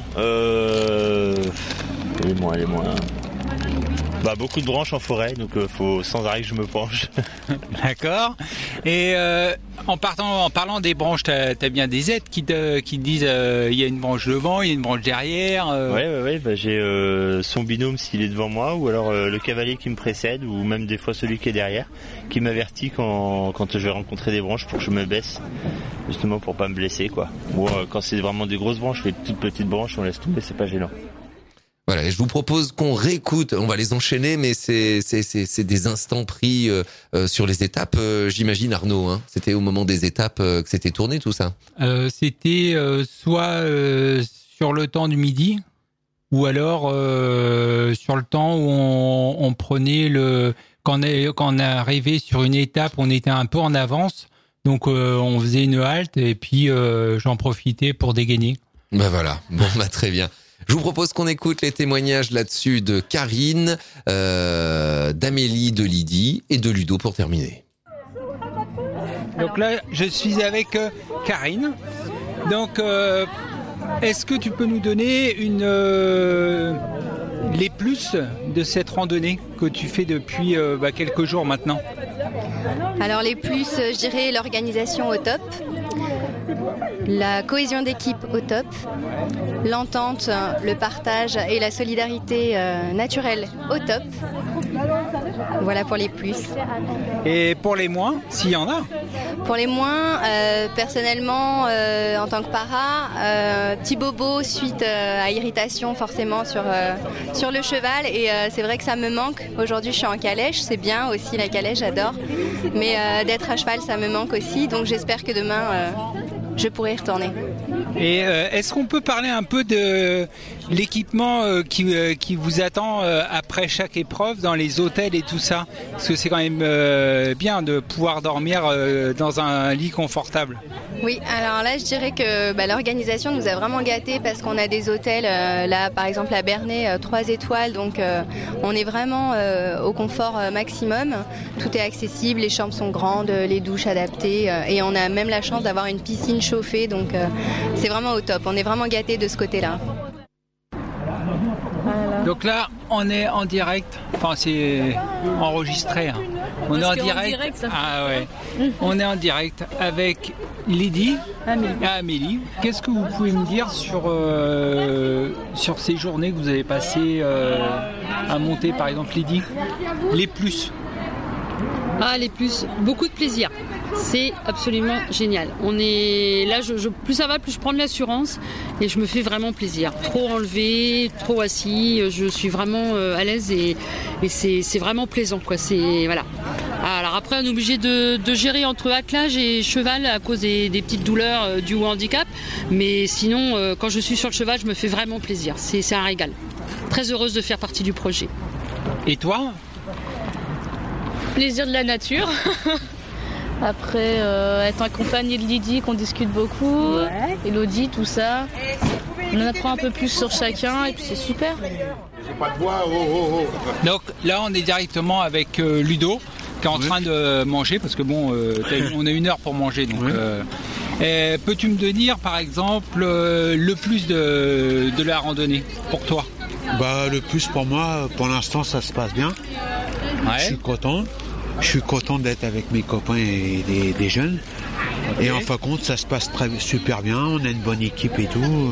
beaucoup de branches en forêt, donc faut sans arrêt que je me penche. D'accord. Et en parlant des branches, t'as bien des aides qui disent il y a une branche devant, il y a une branche derrière. Ouais, j'ai son binôme s'il est devant moi, ou alors le cavalier qui me précède, ou même des fois celui qui est derrière, qui m'avertit quand je vais rencontrer des branches pour que je me baisse, justement pour pas me blesser, quoi. Ou quand c'est vraiment des grosses branches, les toutes petites branches, on laisse tomber, c'est pas gênant. Voilà, et je vous propose qu'on réécoute, on va les enchaîner, mais c'est des instants pris sur les étapes, j'imagine Arnaud, hein. C'était au moment des étapes que c'était tourné tout ça. C'était soit sur le temps du midi, ou alors sur le temps où on prenait quand on arrivait sur une étape, on était un peu en avance, donc on faisait une halte et puis j'en profitais pour dégainer. Ben voilà, très bien. Je vous propose qu'on écoute les témoignages là-dessus de Karine, d'Amélie, de Lydie et de Ludo pour terminer. Donc là, je suis avec Karine. Donc, est-ce que tu peux nous donner les plus de cette randonnée que tu fais depuis quelques jours maintenant ? Alors les plus, je dirais l'organisation au top. La cohésion d'équipe au top, l'entente, le partage et la solidarité naturelle au top. Voilà pour les plus. Et pour les moins, s'il y en a? Pour les moins, personnellement, en tant que para, petit bobo suite à irritation forcément sur le cheval. Et c'est vrai que ça me manque. Aujourd'hui, je suis en calèche. C'est bien aussi la calèche, j'adore. Mais d'être à cheval, ça me manque aussi. Donc j'espère que demain, je pourrai y retourner. Et est-ce qu'on peut parler un peu de l'équipement qui vous attend après chaque épreuve dans les hôtels et tout ça? Parce que c'est quand même bien de pouvoir dormir dans un lit confortable. Oui, alors là je dirais que l'organisation nous a vraiment gâtés parce qu'on a des hôtels, là par exemple à Bernay, 3 étoiles, donc on est vraiment au confort maximum. Tout est accessible, les chambres sont grandes, les douches adaptées et on a même la chance d'avoir une piscine chauffée, donc c'est vraiment au top. On est vraiment gâtés de ce côté-là. Voilà. Donc là, on est en direct, enfin c'est enregistré. Hein. On est en direct. Ah ouais. On est en direct avec Lydie et Amélie. Qu'est-ce que vous pouvez me dire sur ces journées que vous avez passées à monter, par exemple, Lydie? Les plus. Ah, les plus, beaucoup de plaisir. C'est absolument génial. On est là, plus ça va, plus je prends de l'assurance et je me fais vraiment plaisir. Trop enlevé, trop assis, je suis vraiment à l'aise et c'est vraiment plaisant, quoi. C'est voilà. Alors après, on est obligé de gérer entre attelage et cheval à cause des petites douleurs dues au handicap. Mais sinon, quand je suis sur le cheval, je me fais vraiment plaisir. C'est un régal. Très heureuse de faire partie du projet. Et toi? Plaisir de la nature. Après, être accompagné de Lydie, qu'on discute beaucoup, Elodie, tout ça. On en apprend un peu plus sur chacun et puis c'est super. J'ai pas de voix, Donc là, on est directement avec Ludo, qui est en train de manger, parce que bon, on a 1 heure pour manger. Donc, peux-tu me dire, par exemple, le plus de la randonnée pour toi? Le plus pour moi, pour l'instant, ça se passe bien. Je suis content. Je suis content d'être avec mes copains et des jeunes. Okay. Et en fin de compte, ça se passe super bien. On a une bonne équipe et tout.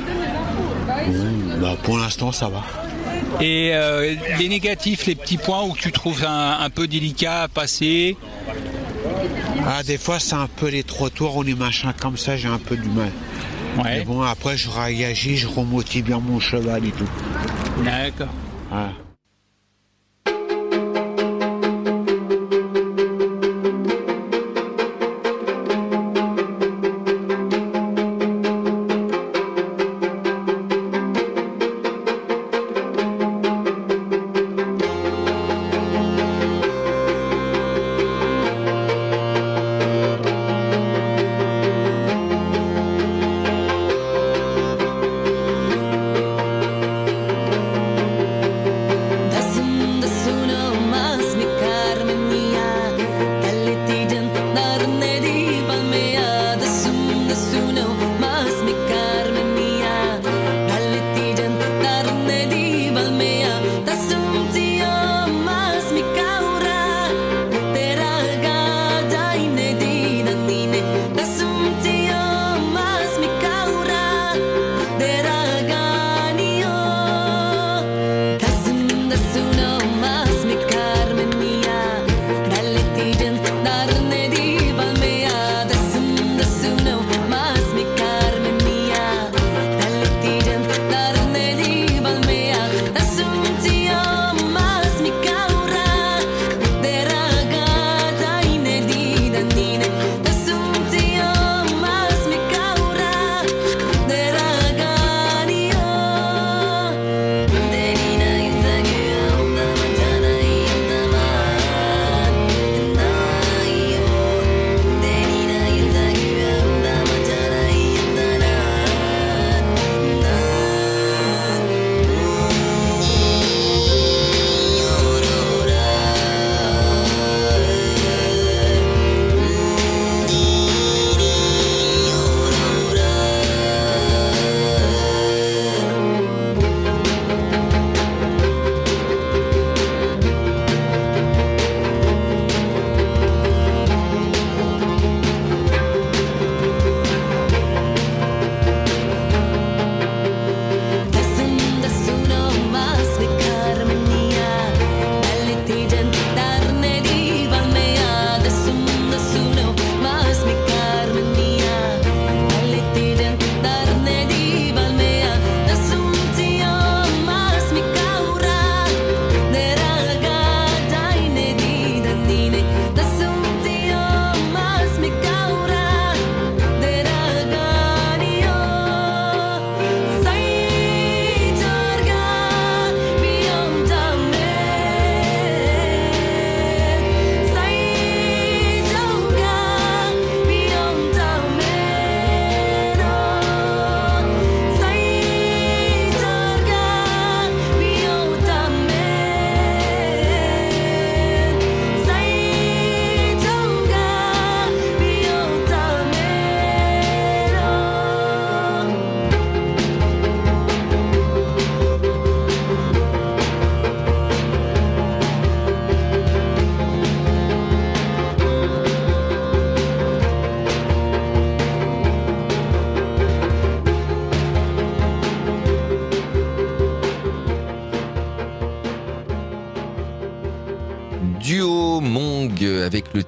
Pour l'instant, ça va. Et les négatifs, les petits points où tu trouves un peu délicat à passer? Des fois, c'est un peu les trottoirs ou les machins comme ça, j'ai un peu du mal. Mais bon, après, je réagis, je remotive bien mon cheval et tout. D'accord. Ouais.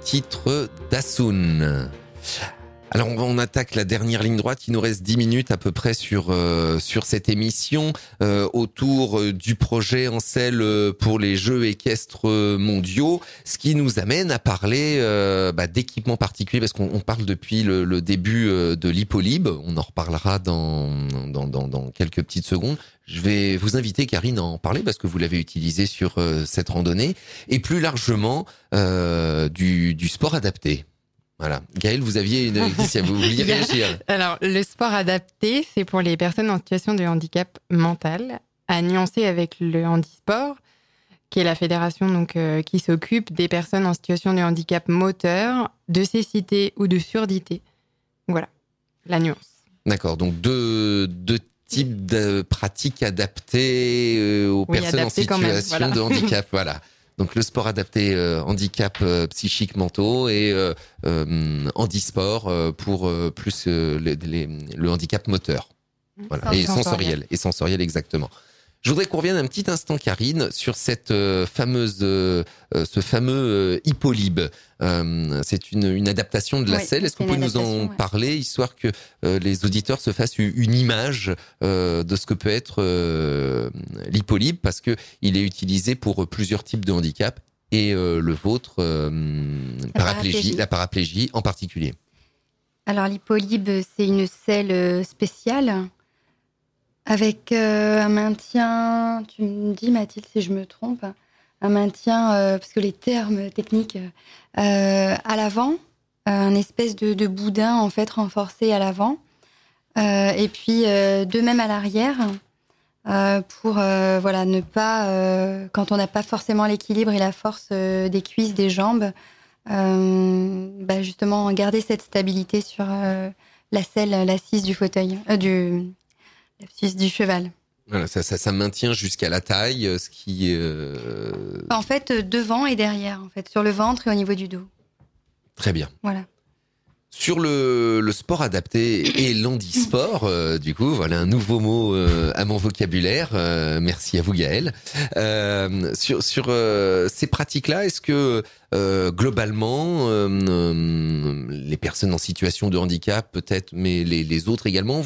titre d'Assoun. Alors on attaque la dernière ligne droite, il nous reste 10 minutes à peu près sur cette émission autour du projet Ancel pour les Jeux équestres mondiaux, ce qui nous amène à parler d'équipements particuliers, parce qu'on parle depuis le début de l'Hippolybe, on en reparlera dans quelques petites secondes. Je vais vous inviter, Karine, à en parler parce que vous l'avez utilisé sur cette randonnée, et plus largement du sport adapté. Voilà. Gaëlle, vous aviez une question, vous vouliez réagir. Alors, le sport adapté, c'est pour les personnes en situation de handicap mental, à nuancer avec le handisport, qui est la fédération donc qui s'occupe des personnes en situation de handicap moteur, de cécité ou de surdité. Voilà, la nuance. D'accord, donc deux types de pratiques adaptées aux personnes en situation de handicap. Voilà. Donc le sport adapté handicap psychique mentaux et handisport pour plus le handicap moteur. Voilà. Et sensoriel exactement. Je voudrais qu'on revienne un petit instant, Karine, sur cette ce fameux Hippolybe. C'est une adaptation de la selle. Est-ce que vous pouvez nous en parler, histoire que les auditeurs se fassent une image de ce que peut être l'Hippolybe, parce que il est utilisé pour plusieurs types de handicap, et le vôtre, la paraplégie en particulier. Alors l'Hippolybe, c'est une selle spéciale avec un maintien, tu me dis Mathilde si je me trompe, un maintien, parce que les termes techniques, à l'avant, un espèce de boudin en fait renforcé à l'avant, et puis de même à l'arrière, pour ne pas, quand on n'a pas forcément l'équilibre et la force des cuisses, des jambes, justement garder cette stabilité sur la selle, l'assise du fauteuil, l'assise du cheval. Voilà, ça maintient jusqu'à la taille, ce qui en fait, devant et derrière, en fait, sur le ventre et au niveau du dos. Très bien. Voilà. Sur le sport adapté et l'handisport, du coup, voilà un nouveau mot à mon vocabulaire. Merci à vous, Gaëlle. Sur ces pratiques-là, est-ce que globalement, les personnes en situation de handicap, peut-être, mais les autres également,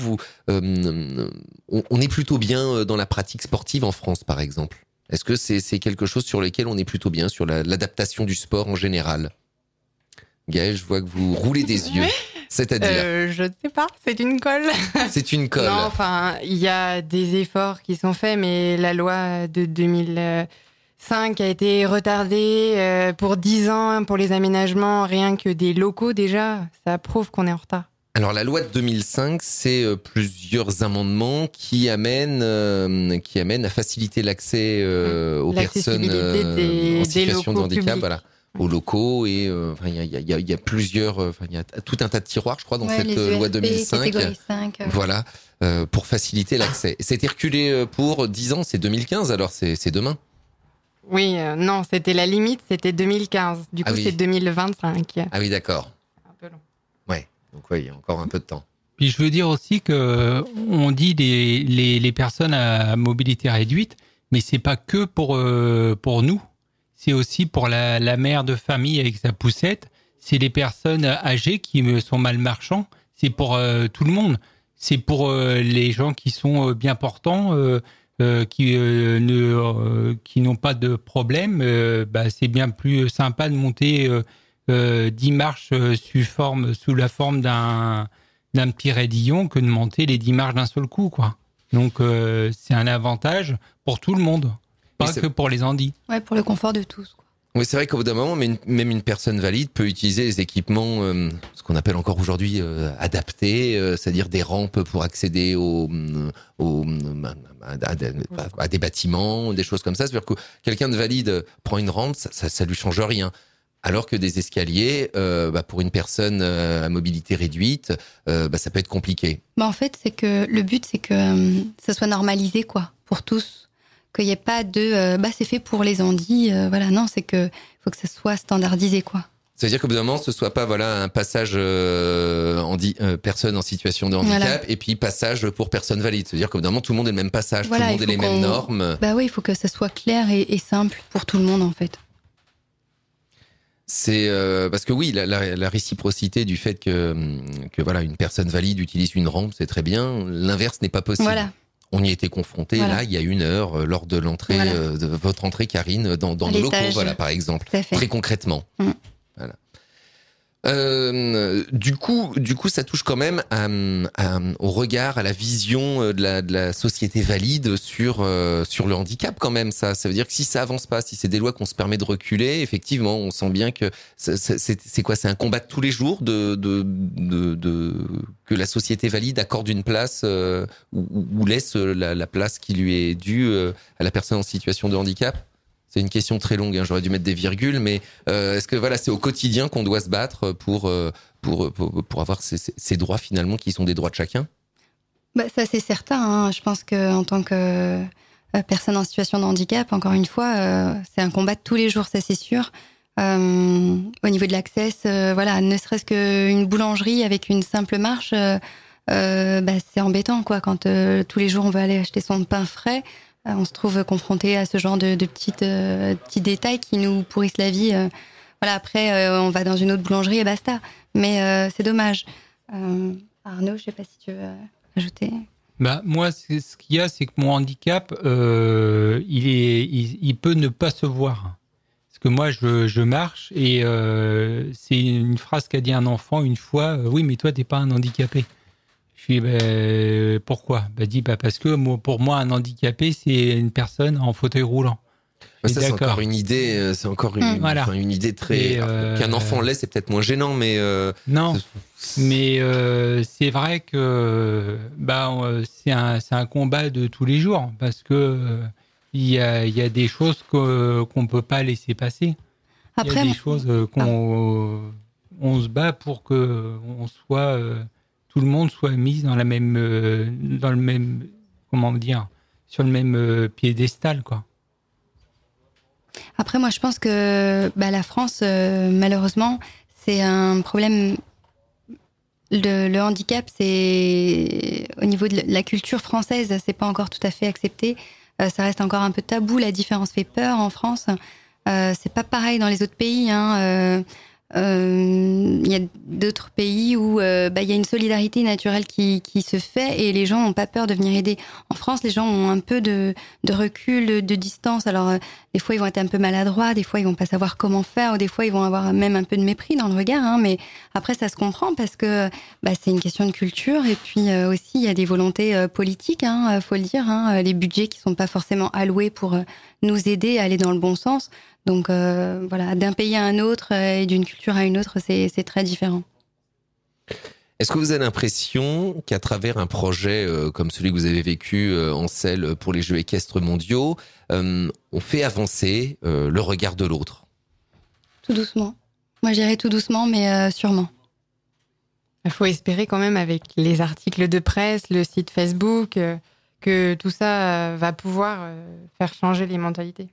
on est plutôt bien dans la pratique sportive en France, par exemple? Est-ce que c'est quelque chose sur lequel on est plutôt bien, sur l'adaptation du sport en général? Gaëlle, je vois que vous roulez des yeux. C'est-à-dire je ne sais pas, c'est une colle. C'est une colle. Non, enfin, il y a des efforts qui sont faits, mais la loi de 2005 a été retardée pour 10 ans pour les aménagements, rien que des locaux déjà. Ça prouve qu'on est en retard. Alors la loi de 2005, c'est plusieurs amendements qui amènent à faciliter l'accès aux personnes en situation de handicap. Publics. Voilà. Aux locaux, et il y a plusieurs, il y a tout un tas de tiroirs, je crois, dans cette loi 2005. Voilà, pour faciliter l'accès. C'était reculé pour 10 ans, c'est 2015, alors c'est demain. Oui, non, c'était la limite, c'était 2015. Du coup, c'est 2025. Ah oui, d'accord. Un peu long. Ouais, donc il y a encore un peu de temps. Puis je veux dire aussi que on dit les personnes à mobilité réduite, mais c'est pas que pour nous. C'est aussi pour la mère de famille avec sa poussette. C'est les personnes âgées qui sont mal marchands. C'est pour tout le monde. C'est pour les gens qui sont bien portants, qui n'ont pas de problème. C'est bien plus sympa de monter 10 marches sous la forme d'un petit raidillon que de monter les 10 marches d'un seul coup, quoi. Donc c'est un avantage pour tout le monde. Pas que pour les handis. Ouais, pour le confort de tous, quoi. Oui, c'est vrai qu'au bout d'un moment, même une personne valide peut utiliser les équipements, ce qu'on appelle encore aujourd'hui adaptés, c'est-à-dire des rampes pour accéder à des bâtiments, des choses comme ça. C'est-à-dire que quelqu'un de valide prend une rampe, ça lui change rien. Alors que des escaliers, pour une personne à mobilité réduite, ça peut être compliqué. En fait, c'est que le but, c'est que ça soit normalisé, quoi, pour tous. Qu'il n'y ait pas de c'est fait pour les handis, non, c'est que faut que ça soit standardisé, quoi. Ça veut dire qu'au bout d'un moment, ce soit pas un passage personne en situation de handicap et puis passage pour personne valide. C'est-à-dire qu'au bout d'un moment, tout le monde est le même passage, tout le monde ait les mêmes normes. Il faut que ça soit clair et simple pour tout le monde, en fait. C'est parce que oui, la réciprocité du fait que voilà, une personne valide utilise une rampe, c'est très bien. L'inverse n'est pas possible. Voilà. On y était confronté là il y a 1 heure lors de l'entrée de votre entrée, Karine, dans nos locaux, voilà, par exemple, très concrètement. Voilà. Du coup, ça touche quand même au regard, à la vision de la société valide sur le handicap quand même. Ça veut dire que si ça avance pas, si c'est des lois qu'on se permet de reculer, effectivement, on sent bien que c'est quoi ? C'est un combat de tous les jours que la société valide accorde une place ou laisse la place qui lui est due à la personne en situation de handicap. C'est une question très longue, hein, j'aurais dû mettre des virgules, mais est-ce que voilà, c'est au quotidien qu'on doit se battre pour avoir ces droits finalement qui sont des droits de chacun ? Ça c'est certain, hein. Je pense qu'en tant que personne en situation de handicap, encore une fois, c'est un combat de tous les jours, ça c'est sûr. Au niveau de l'accès, ne serait-ce qu'une boulangerie avec une simple marche, c'est embêtant quoi. Quand tous les jours on veut aller acheter son pain frais, on se trouve confronté à ce genre de petits détails qui nous pourrissent la vie. Après, on va dans une autre boulangerie et basta. Mais c'est dommage. Arnaud, je sais pas si tu veux ajouter. Moi, ce qu'il y a, c'est que mon handicap, il peut ne pas se voir. Parce que moi, je marche et c'est une phrase qu'a dit un enfant une fois. Oui, mais toi, t'es pas un handicapé. Je dis, pourquoi ? Parce que pour moi, un handicapé, c'est une personne en fauteuil roulant. Ça, c'est encore une idée, une idée très... qu'un enfant l'ait, c'est peut-être moins gênant, mais... Non, mais c'est vrai que c'est un combat de tous les jours, parce que il y a des choses qu'on peut pas laisser passer. Il y a des choses on se bat pour que on soit... tout le monde soit mis dans le même, sur le même piédestal, quoi. Après, moi, je pense que la France, malheureusement, c'est un problème. Le handicap, c'est au niveau de la culture française, c'est pas encore tout à fait accepté. Ça reste encore un peu tabou. La différence fait peur en France. C'est pas pareil dans les autres pays, hein. Il y a d'autres pays où il y a une solidarité naturelle qui se fait et les gens n'ont pas peur de venir aider. En France, les gens ont un peu de recul, de distance. Alors, des fois, ils vont être un peu maladroits, des fois, ils vont pas savoir comment faire, ou des fois, ils vont avoir même un peu de mépris dans le regard. Hein, mais après, ça se comprend parce que c'est une question de culture. Et puis aussi, il y a des volontés politiques, hein, faut le dire. Hein, les budgets qui sont pas forcément alloués pour nous aider à aller dans le bon sens. Donc d'un pays à un autre et d'une culture à une autre, c'est très différent. Est-ce que vous avez l'impression qu'à travers un projet comme celui que vous avez vécu en Selle pour les Jeux équestres mondiaux, on fait avancer le regard de l'autre ? Tout doucement. Moi, je dirais tout doucement, mais sûrement. Il faut espérer quand même avec les articles de presse, le site Facebook, que tout ça va pouvoir faire changer les mentalités.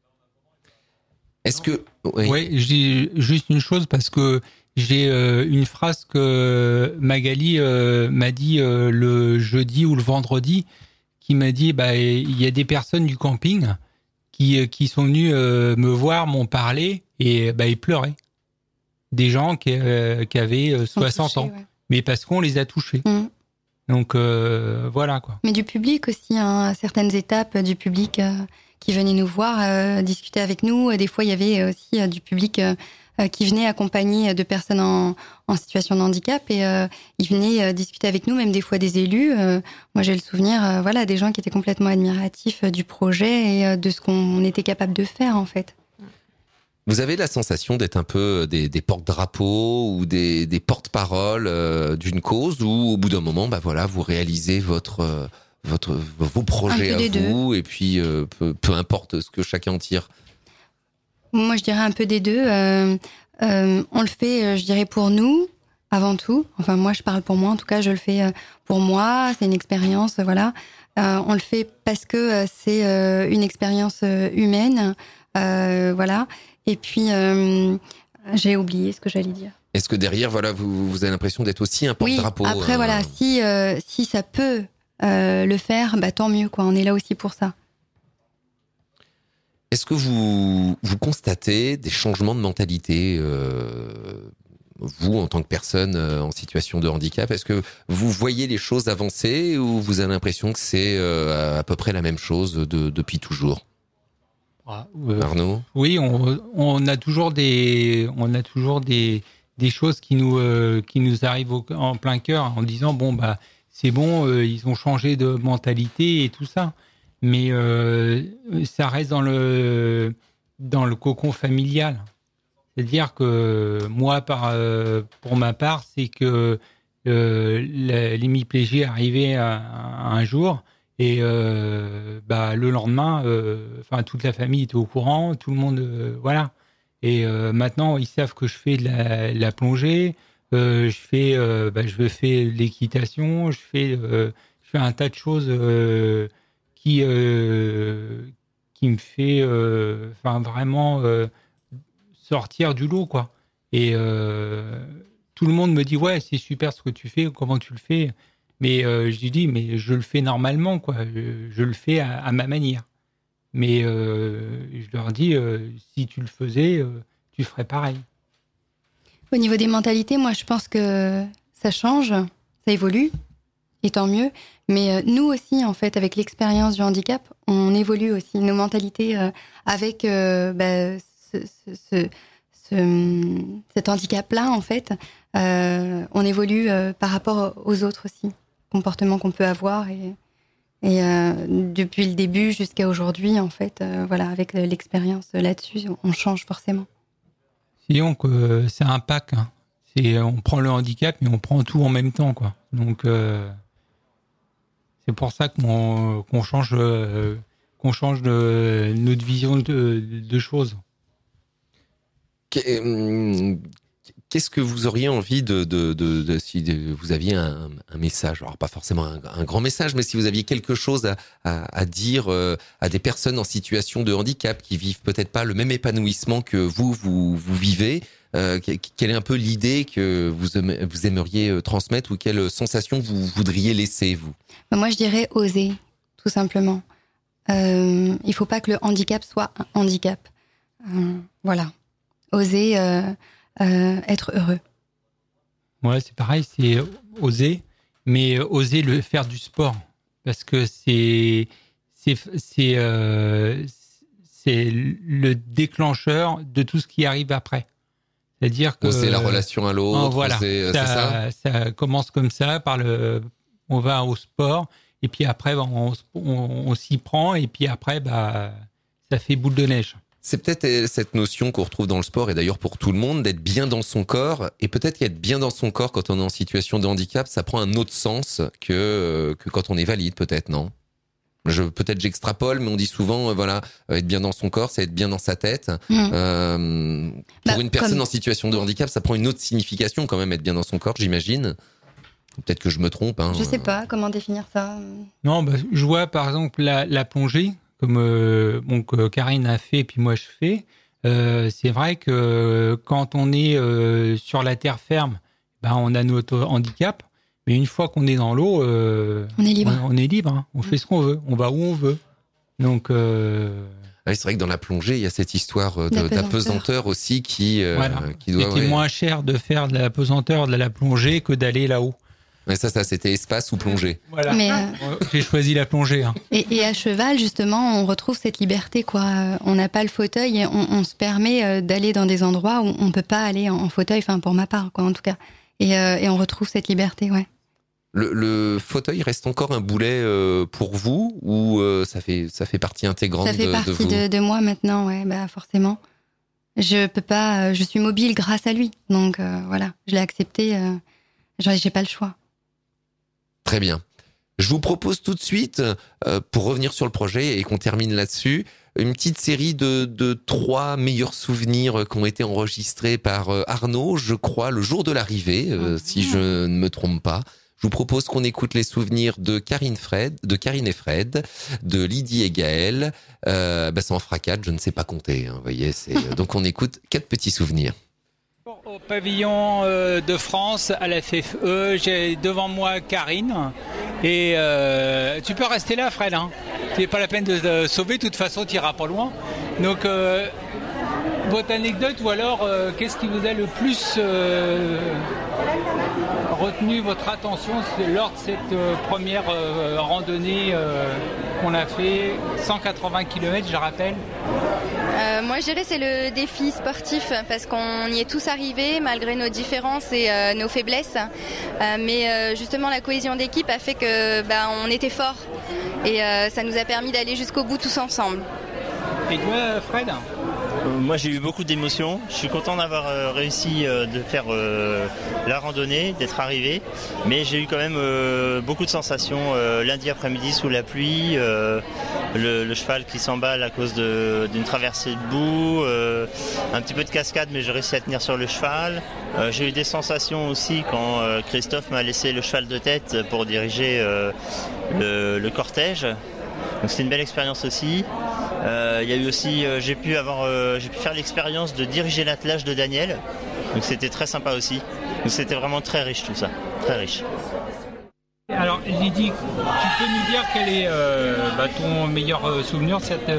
Est-ce que... Oui, je dis juste une chose parce que j'ai une phrase que Magali m'a dit le jeudi ou le vendredi, qui m'a dit il y a des personnes du camping qui sont venues me voir, m'ont parlé et ils pleuraient. Des gens qui avaient 60 ans, ouais. Mais parce qu'on les a touchés. Mmh. Donc voilà quoi. Mais du public aussi, hein, à certaines étapes du public qui venait nous voir, discuter avec nous. Des fois, il y avait aussi du public qui venait accompagner de personnes en situation de handicap et ils venaient discuter avec nous, même des fois des élus. Moi, j'ai le souvenir, des gens qui étaient complètement admiratifs du projet et de ce qu'on était capable de faire, en fait. Vous avez la sensation d'être un peu des porte-drapeaux ou des porte-paroles d'une cause, ou au bout d'un moment, vous réalisez vos projets à vous, et puis peu importe ce que chacun en tire. Moi, je dirais un peu des deux. On le fait, je dirais, pour nous, avant tout. Enfin, moi, je parle pour moi. En tout cas, je le fais pour moi. C'est une expérience, voilà. On le fait parce que c'est une expérience humaine, voilà. Et puis, j'ai oublié ce que j'allais dire. Est-ce que derrière, vous avez l'impression d'être aussi un porte-drapeau ? Oui, après, si ça peut le faire, tant mieux, quoi. On est là aussi pour ça. Est-ce que vous constatez des changements de mentalité, vous, en tant que personne en situation de handicap? Est-ce que vous voyez les choses avancer ou vous avez l'impression que c'est à peu près la même chose depuis toujours? Arnaud? Oui, on a toujours des choses qui nous arrivent en plein cœur en disant bon bah c'est bon, ils ont changé de mentalité et tout ça, mais ça reste dans le cocon familial. C'est-à-dire que moi, pour ma part, c'est que l'hémiplégie est arrivée un jour et le lendemain, toute la famille était au courant, tout le monde, voilà. Et maintenant, ils savent que je fais de la plongée, je fais de l'équitation, je fais un tas de choses qui me fait vraiment sortir du lot, quoi. Et tout le monde me dit ouais, c'est super ce que tu fais, comment tu le fais, mais je lui dis mais je le fais normalement, quoi. Je le fais à ma manière. Mais je leur dis si tu le faisais, tu ferais pareil. Au niveau des mentalités, moi je pense que ça change, ça évolue, et tant mieux. Mais nous aussi, en fait, avec l'expérience du handicap, on évolue aussi nos mentalités avec cet handicap-là, en fait. On évolue par rapport aux autres aussi, comportements qu'on peut avoir et depuis le début jusqu'à aujourd'hui, en fait, avec l'expérience là-dessus, on change forcément. Sinon, c'est un pack. Hein. On prend le handicap, mais on prend tout en même temps, quoi. Donc, c'est pour ça qu'on change notre vision de choses. Qu'est-ce que vous auriez envie de si vous aviez un message, alors pas forcément un grand message, mais si vous aviez quelque chose à dire à des personnes en situation de handicap qui vivent peut-être pas le même épanouissement que vous vivez, quelle est un peu l'idée que vous aimeriez transmettre ou quelle sensation vous voudriez laisser, vous? Moi, je dirais oser, tout simplement. Il faut pas que le handicap soit un handicap. Voilà. Oser être heureux. Ouais, c'est pareil, c'est oser, mais oser le faire du sport, parce que c'est le déclencheur de tout ce qui arrive après. C'est-à-dire que c'est la relation à l'autre. Voilà, c'est ça. Ça commence comme ça, on va au sport, et puis après on s'y prend, et puis après ça fait boule de neige. C'est peut-être cette notion qu'on retrouve dans le sport, et d'ailleurs pour tout le monde, d'être bien dans son corps. Et peut-être qu'être bien dans son corps quand on est en situation de handicap, ça prend un autre sens que quand on est valide, peut-être, non? Peut-être j'extrapole, mais on dit souvent, être bien dans son corps, c'est être bien dans sa tête. Pour une personne en situation de handicap, ça prend une autre signification quand même, être bien dans son corps, j'imagine. Peut-être que je me trompe. Hein. Je sais pas comment définir ça. Non, je vois par exemple la plongée, comme Karine a fait, puis moi je fais. C'est vrai que quand on est sur la terre ferme, on a notre handicap. Mais une fois qu'on est dans l'eau, on est libre. On est libre. Hein. On fait ce qu'on veut. On va où on veut. Donc, c'est vrai que dans la plongée, il y a cette histoire d'apesanteur aussi qui doit. C'était moins cher de faire de la pesanteur de la plongée que d'aller là-haut. Mais ça, c'était espace ou plongée. Voilà. Mais j'ai choisi la plongée. Hein. Et à cheval, justement, on retrouve cette liberté, quoi. On n'a pas le fauteuil et on se permet d'aller dans des endroits où on ne peut pas aller en fauteuil, enfin, pour ma part, quoi, en tout cas. Et on retrouve cette liberté, ouais. Le fauteuil reste encore un boulet pour vous ou ça fait partie intégrante de vous? Ça fait partie de moi maintenant, ouais, forcément. Je peux pas, je suis mobile grâce à lui, donc voilà, je l'ai accepté. J'ai pas le choix. Très bien. Je vous propose tout de suite, pour revenir sur le projet et qu'on termine là-dessus, une petite série de 3 meilleurs souvenirs qui ont été enregistrés par Arnaud, je crois, le jour de l'arrivée, si je ne me trompe pas. Je vous propose qu'on écoute les souvenirs de Karine et Fred, de Lydie et Gaël. Ça en fera 4, je ne sais pas compter. Hein, vous voyez, donc on écoute 4 petits souvenirs. Au pavillon de France, à la FFE, j'ai devant moi Karine. Et tu peux rester là, Fred. Hein. C'est pas la peine de sauver, de toute façon, tu iras pas loin. Donc, votre anecdote ou alors qu'est-ce qui vous a le plus retenu votre attention lors de cette première randonnée qu'on a fait 180 km, je rappelle? Moi, je dirais c'est le défi sportif parce qu'on y est tous arrivés malgré nos différences et nos faiblesses. Mais justement, la cohésion d'équipe a fait que on était forts et ça nous a permis d'aller jusqu'au bout tous ensemble. Et toi, Fred? Moi, j'ai eu beaucoup d'émotions. Je suis content d'avoir réussi de faire la randonnée, d'être arrivé. Mais j'ai eu quand même beaucoup de sensations. Lundi après-midi sous la pluie, le cheval qui s'emballe à cause d'une traversée de boue, un petit peu de cascade, mais j'ai réussi à tenir sur le cheval. J'ai eu des sensations aussi quand Christophe m'a laissé le cheval de tête pour diriger le cortège. Donc c'était une belle expérience aussi. Il y a eu aussi, j'ai pu faire l'expérience de diriger l'attelage de Daniel. Donc c'était très sympa aussi. Donc c'était vraiment très riche tout ça, très riche. Alors Lydie, tu peux nous dire quel est ton meilleur souvenir de cette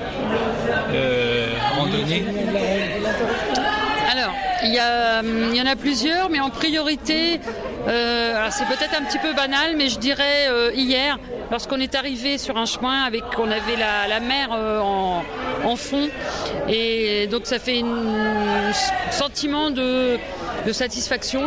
randonnée? Alors, il y en a plusieurs, mais en priorité, alors c'est peut-être un petit peu banal, mais je dirais hier, lorsqu'on est arrivé sur un chemin on avait la mer en fond, et donc ça fait un sentiment de satisfaction.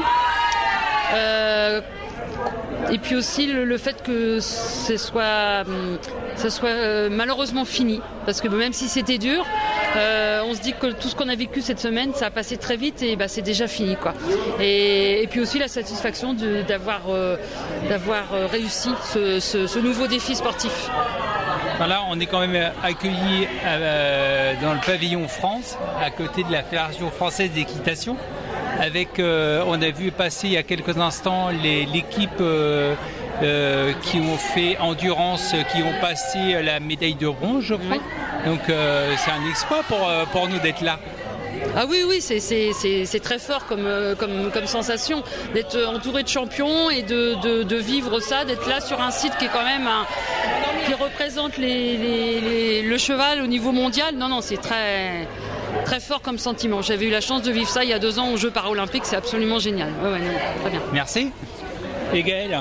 Et puis aussi le fait que ça soit malheureusement fini, parce que même si c'était dur, on se dit que tout ce qu'on a vécu cette semaine, ça a passé très vite et c'est déjà fini, quoi. Et puis aussi la satisfaction d'avoir réussi ce nouveau défi sportif. Voilà, on est quand même accueillis dans le pavillon France, à côté de la Fédération française d'équitation. On a vu passer il y a quelques instants l'équipe qui ont fait endurance, qui ont passé la médaille de bronze, je crois. Donc c'est un exploit pour nous d'être là. Ah oui, c'est très fort comme sensation d'être entouré de champions et de vivre ça, d'être là sur un site qui est quand même qui représente le cheval au niveau mondial. Non, c'est très très fort comme sentiment. J'avais eu la chance de vivre ça il y a 2 ans aux Jeux paralympiques, c'est absolument génial. Ouais, très bien. Merci. Et Gaëlle,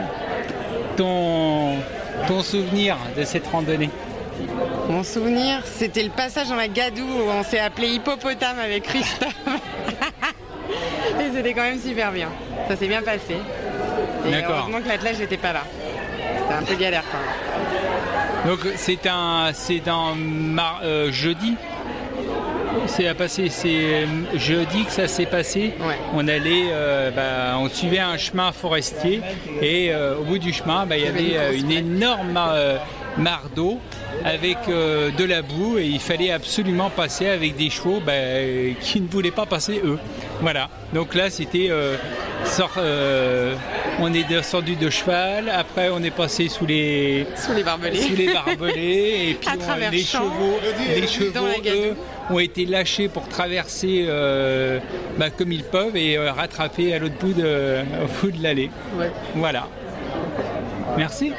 ton souvenir de cette randonnée? Mon souvenir, c'était le passage dans la Gadoue où on s'est appelé Hippopotame avec Christophe. Et c'était quand même super bien. Ça s'est bien passé. Et d'accord. Heureusement que l'attelage n'était pas là. C'était un peu galère quand même. Donc c'est un jeudi. C'est jeudi que ça s'est passé. Ouais. On suivait un chemin forestier et au bout du chemin, il y avait une énorme mare d'eau avec de la boue et il fallait absolument passer avec des chevaux qui ne voulaient pas passer eux. Voilà. Donc là, c'était on est descendu de cheval, après on est passé sous les barbelés et puis les chevaux eux, ont été lâchés pour traverser comme ils peuvent et rattraper à l'autre bout au bout de l'allée. Ouais. Voilà. Merci.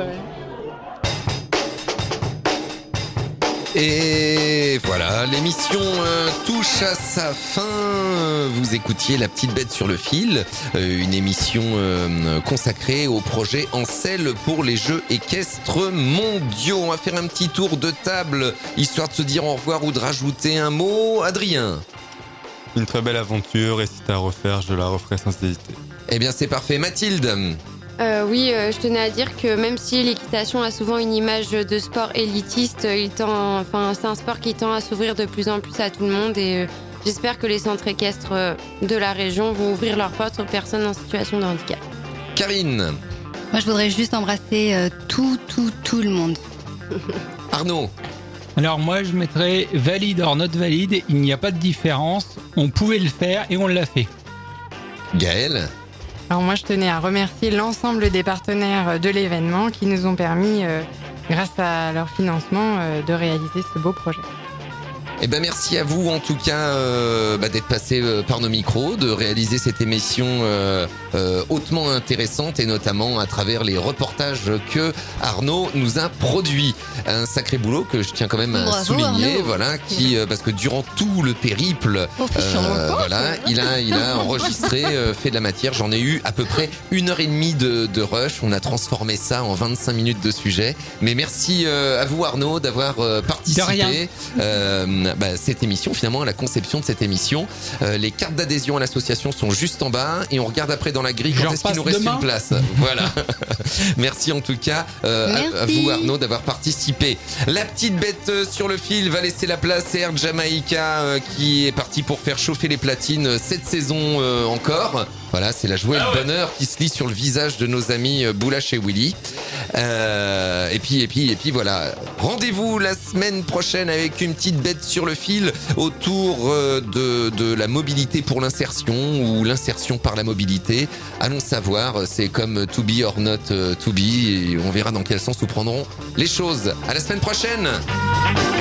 Et voilà, l'émission touche à sa fin. Vous écoutiez La Petite Bête sur le Fil, une émission consacrée au projet Ancel pour les Jeux équestres mondiaux. On va faire un petit tour de table, histoire de se dire au revoir ou de rajouter un mot. Adrien. Une très belle aventure, et si c'était à refaire, je la referai sans hésiter. Eh bien, c'est parfait. Mathilde. Oui, je tenais à dire que même si l'équitation a souvent une image de sport élitiste, c'est un sport qui tend à s'ouvrir de plus en plus à tout le monde et j'espère que les centres équestres de la région vont ouvrir leurs portes aux personnes en situation de handicap. Karine. Moi, je voudrais juste embrasser tout le monde. Arnaud. Alors moi, je mettrais valide or not valide, il n'y a pas de différence, on pouvait le faire et on l'a fait. Gaëlle. Alors moi, je tenais à remercier l'ensemble des partenaires de l'événement qui nous ont permis, grâce à leur financement, de réaliser ce beau projet. Eh ben merci à vous en tout cas d'être passé par nos micros, de réaliser cette émission hautement intéressante et notamment à travers les reportages que Arnaud nous a produits. Un sacré boulot que je tiens quand même à souligner, voilà, qui parce que durant tout le périple, voilà, il a enregistré, fait de la matière. J'en ai eu à peu près 1h30 de rush. On a transformé ça en 25 minutes de sujet. Mais merci à vous Arnaud d'avoir participé. Cette émission, finalement, à la conception de cette émission. Les cartes d'adhésion à l'association sont juste en bas et on regarde après dans la grille quand est-ce qu'il nous reste une place. Voilà. Merci en tout cas à vous Arnaud d'avoir participé. La petite bête sur le fil va laisser la place à Air Jamaica qui est parti pour faire chauffer les platines cette saison encore. Voilà, c'est la joie et le bonheur qui se lit sur le visage de nos amis Boulash et Willy. Et puis voilà. Rendez-vous la semaine prochaine avec une petite bête sur le fil autour de la mobilité pour l'insertion ou l'insertion par la mobilité. Allons savoir, c'est comme to be or not to be et on verra dans quel sens nous prendrons les choses. À la semaine prochaine.